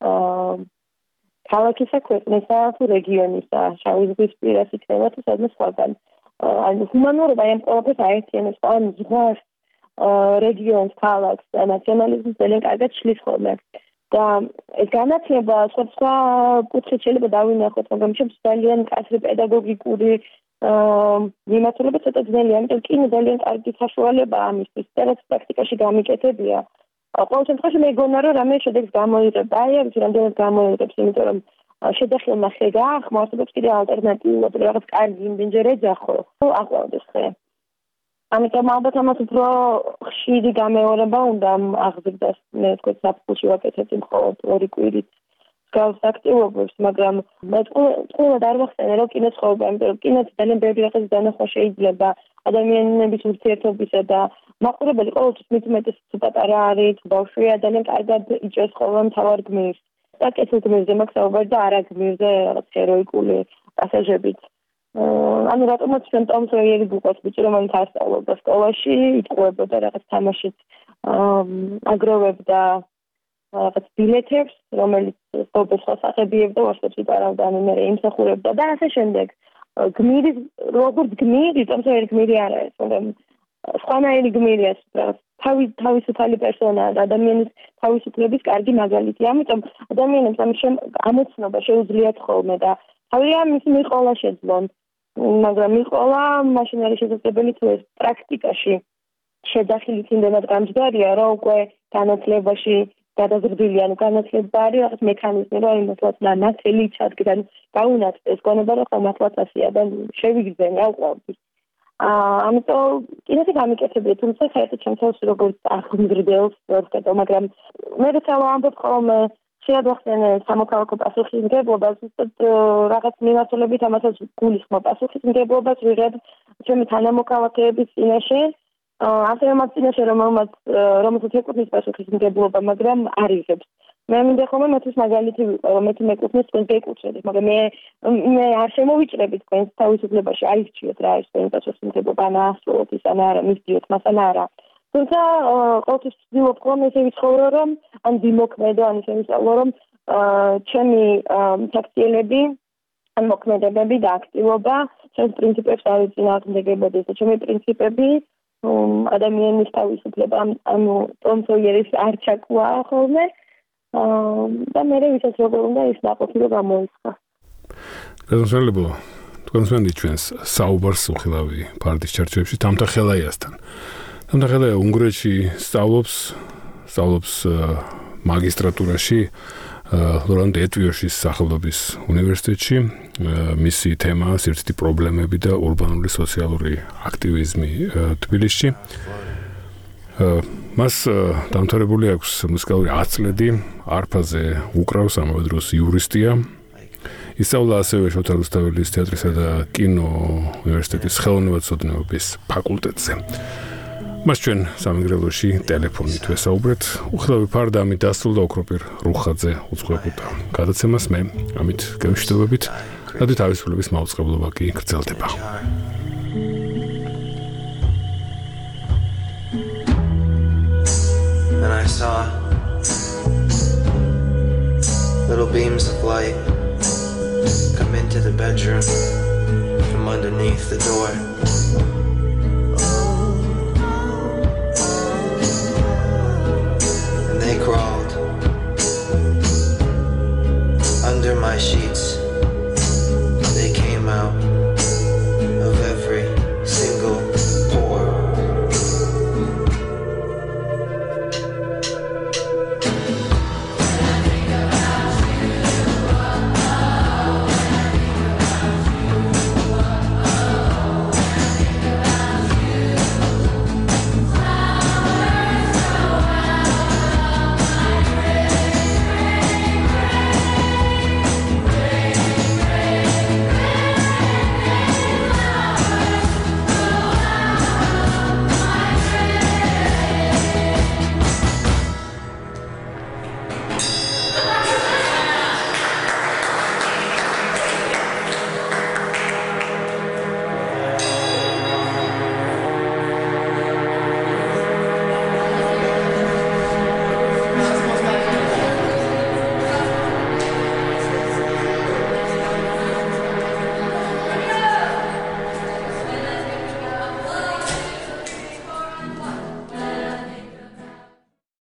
ქალაქისა, ქვეყნისა თუ რეგიონისა, შავი ზღვის პირას იქნება თუ სადმე სხვაგან. ანუ ჰუმანურობა ამ ყველაფერს აერთიანებს, ან ზღვას, რეგიონს, ქალაქს და ნაციონალიზმს ძალიან კარგად შლის ხოლმე. და ეს განათლება სხვა კუთხით შეიძლება დავინახოთ, მაგრამ ჩემს ძალიან კაცრი პედაგოგიკური მიმართულება ცოტა ძნელია, ამიტომ კინო ძალიან კარგი საშუალებაა ამისთვის, რაც პრაქტიკაში გამიკეთებია. ყოველ შემთხვევაში მე გონა რომ რამე შედეგს გამოიღებ, აი არ ვიცი რამდენად გამოიღებს, იმიტომ რომ შედახილმა ხე გაახმა, არსებობს კიდე ალტერნატიულად რაღაც კარგი იმენჯერ ეძახო, აყვავდეს ხე. ამიტომ ალბათ ამას უფრო ხშირი გამეორება უნდა აღზრდას, მე თქვენ საფუძვლში ვაკეთებ მხოლოდ 2 კვირით გავს აქტივობებს, მაგრამ მე თქვენად არ ვახსენე რომ კინო ცხოვრება, იმიტომ რომ კინოც ძალიან ბევრი რაღაც დანახვა შეიძლება ადამიანების ურთიერთობისა და მაყურებელი ყოველთვის მithumetes პატარა არის, ბავშვია, ძალიან კარგად იჭერს ხოლმე მთავარ გმირს. და კეთილ გმირზე მაქვს საუბარი და არა გმირზე რაღაც ჰეროიკული პასაჟებით. ანუ რატომაც ჩვენ ტომ სოიერი გვყავს ბიჭი, რომელიც არ სწავლობდა სკოლაში, იტყუებოდა რაღაც თამაშით, აგროვებდა რაღაც ბილეთებს, რომელიც სპორტის ხელსაყრელობდა, ვარსკვლავს იპარავდა, ანუ მე იმსახურებდა და ასე შემდეგ. გმირი, როგორც გმირი, ტომ სოიერი გმირი არ არის, მაგრამ სხვანაირი გმირია, თავისუფალი პერსონაა და ადამიანის თავისუფლების კარგი მაგალითი. ამიტომ ადამიანებს ამ ამოცნობა შეუძლიათ ხოლმე და თავია მისი მიყოლა შეძლონ. მაგრამ მიყოლა მაშინ არის შესაძლებელი თუ ეს პრაქტიკაში შედახილით იმდენად გამჯდარია, რომ უკვე განათლებაში გადაზრდილი, ანუ განათლება არის რაღაც მექანიზმი, რომ იმასაც ნათელი ჩადგა, გაუნათდეს გონება, რომ ხომათლაც ასია და შევიგრძენე აუყავდი. ამიტომ კიდევ გამიკეთებია, თუმცა საერთოდ ჩემთვის როგორც აღმგრდელს ვერკეთო, მაგრამ მე როცა ვამბობ ხოლმე შეადვახსენე სამოქალაქო პასუხისმგებლობას, უბრალოდ რაღაც მიმართულებით ამასაც გულისხმობ პასუხისმგებლობას ვიღებ ჩემი თანამოქალაქეების წინაშე, ასევე მათ წინაშე რომელსაც ეკუთვნის პასუხისმგებლობა, მაგრამ არ იღებს. მე მინდა ხოლმე მეთვის მაგალითი ვიყო, რომ მეთქი მეკუთვნის თქვენ გეკუთვნით, მაგრამ მე არ შემოვიჭრები თქვენს თავისუფლებაში, აირჩიოთ რა ის თქვენი პასუხისმგებლობა, ან აასრულოთ ის, ან არა, მისდიოთ მას, ან არა. თუმცა ყოველთვის ვცდილობ ხოლმე ესე ვიცხოვრო, რომ ან ვიმოქმედო, ან ისე ვისწავლო, რომ ჩემი საქციელები, ან მოქმედებები და აქტივობა ჩემს პრინციპებს არ ეწინააღმდეგებოდეს და ჩემი პრინციპები ადამიანის თავისუფლება, ანუ ტომ სოიერის არ ჩაკვაა ხოლმე და მე ვისაც როგორ უნდა ის დაყოფილო გამოიცხა. გასასვლელო თქვენს ჩვენს საუბარს უხილავი ფარდის ჩარჩოებში თამთახელაიასთან. თამთახელაია უნგრეთში სწავლობს მაგისტრატურაში ლორან დეტვიოშის სახელობის უნივერსიტეტში. მისი თემაა სივრცითი პრობლემები და ურბანული სოციალური აქტივიზმი თბილისში. მას დამთავრებული აქვს მუსიკალური აწლედი, არფაზე უკრავს, ამავე დროს იურისტია. ისწავლა ასევე შოთა რუსთაველის თეატრისა და კინო უნივერსიტეტის ხელოვნებათმცოდნეობის ფაკულტეტზე. მას ჩვენ სამეგრელოში ტელეფონით ვესაუბრეთ. უხილავი ფარდა ამით დასრულდა, ოქროპირ რუხაძე უძღვებოდა გადაცემას. მე ამით გევშვიდობებით. რადიო თავისუფლების მაუწყებლობა კი გრძელდება. And I saw little beams of light come into the bedroom from underneath the door.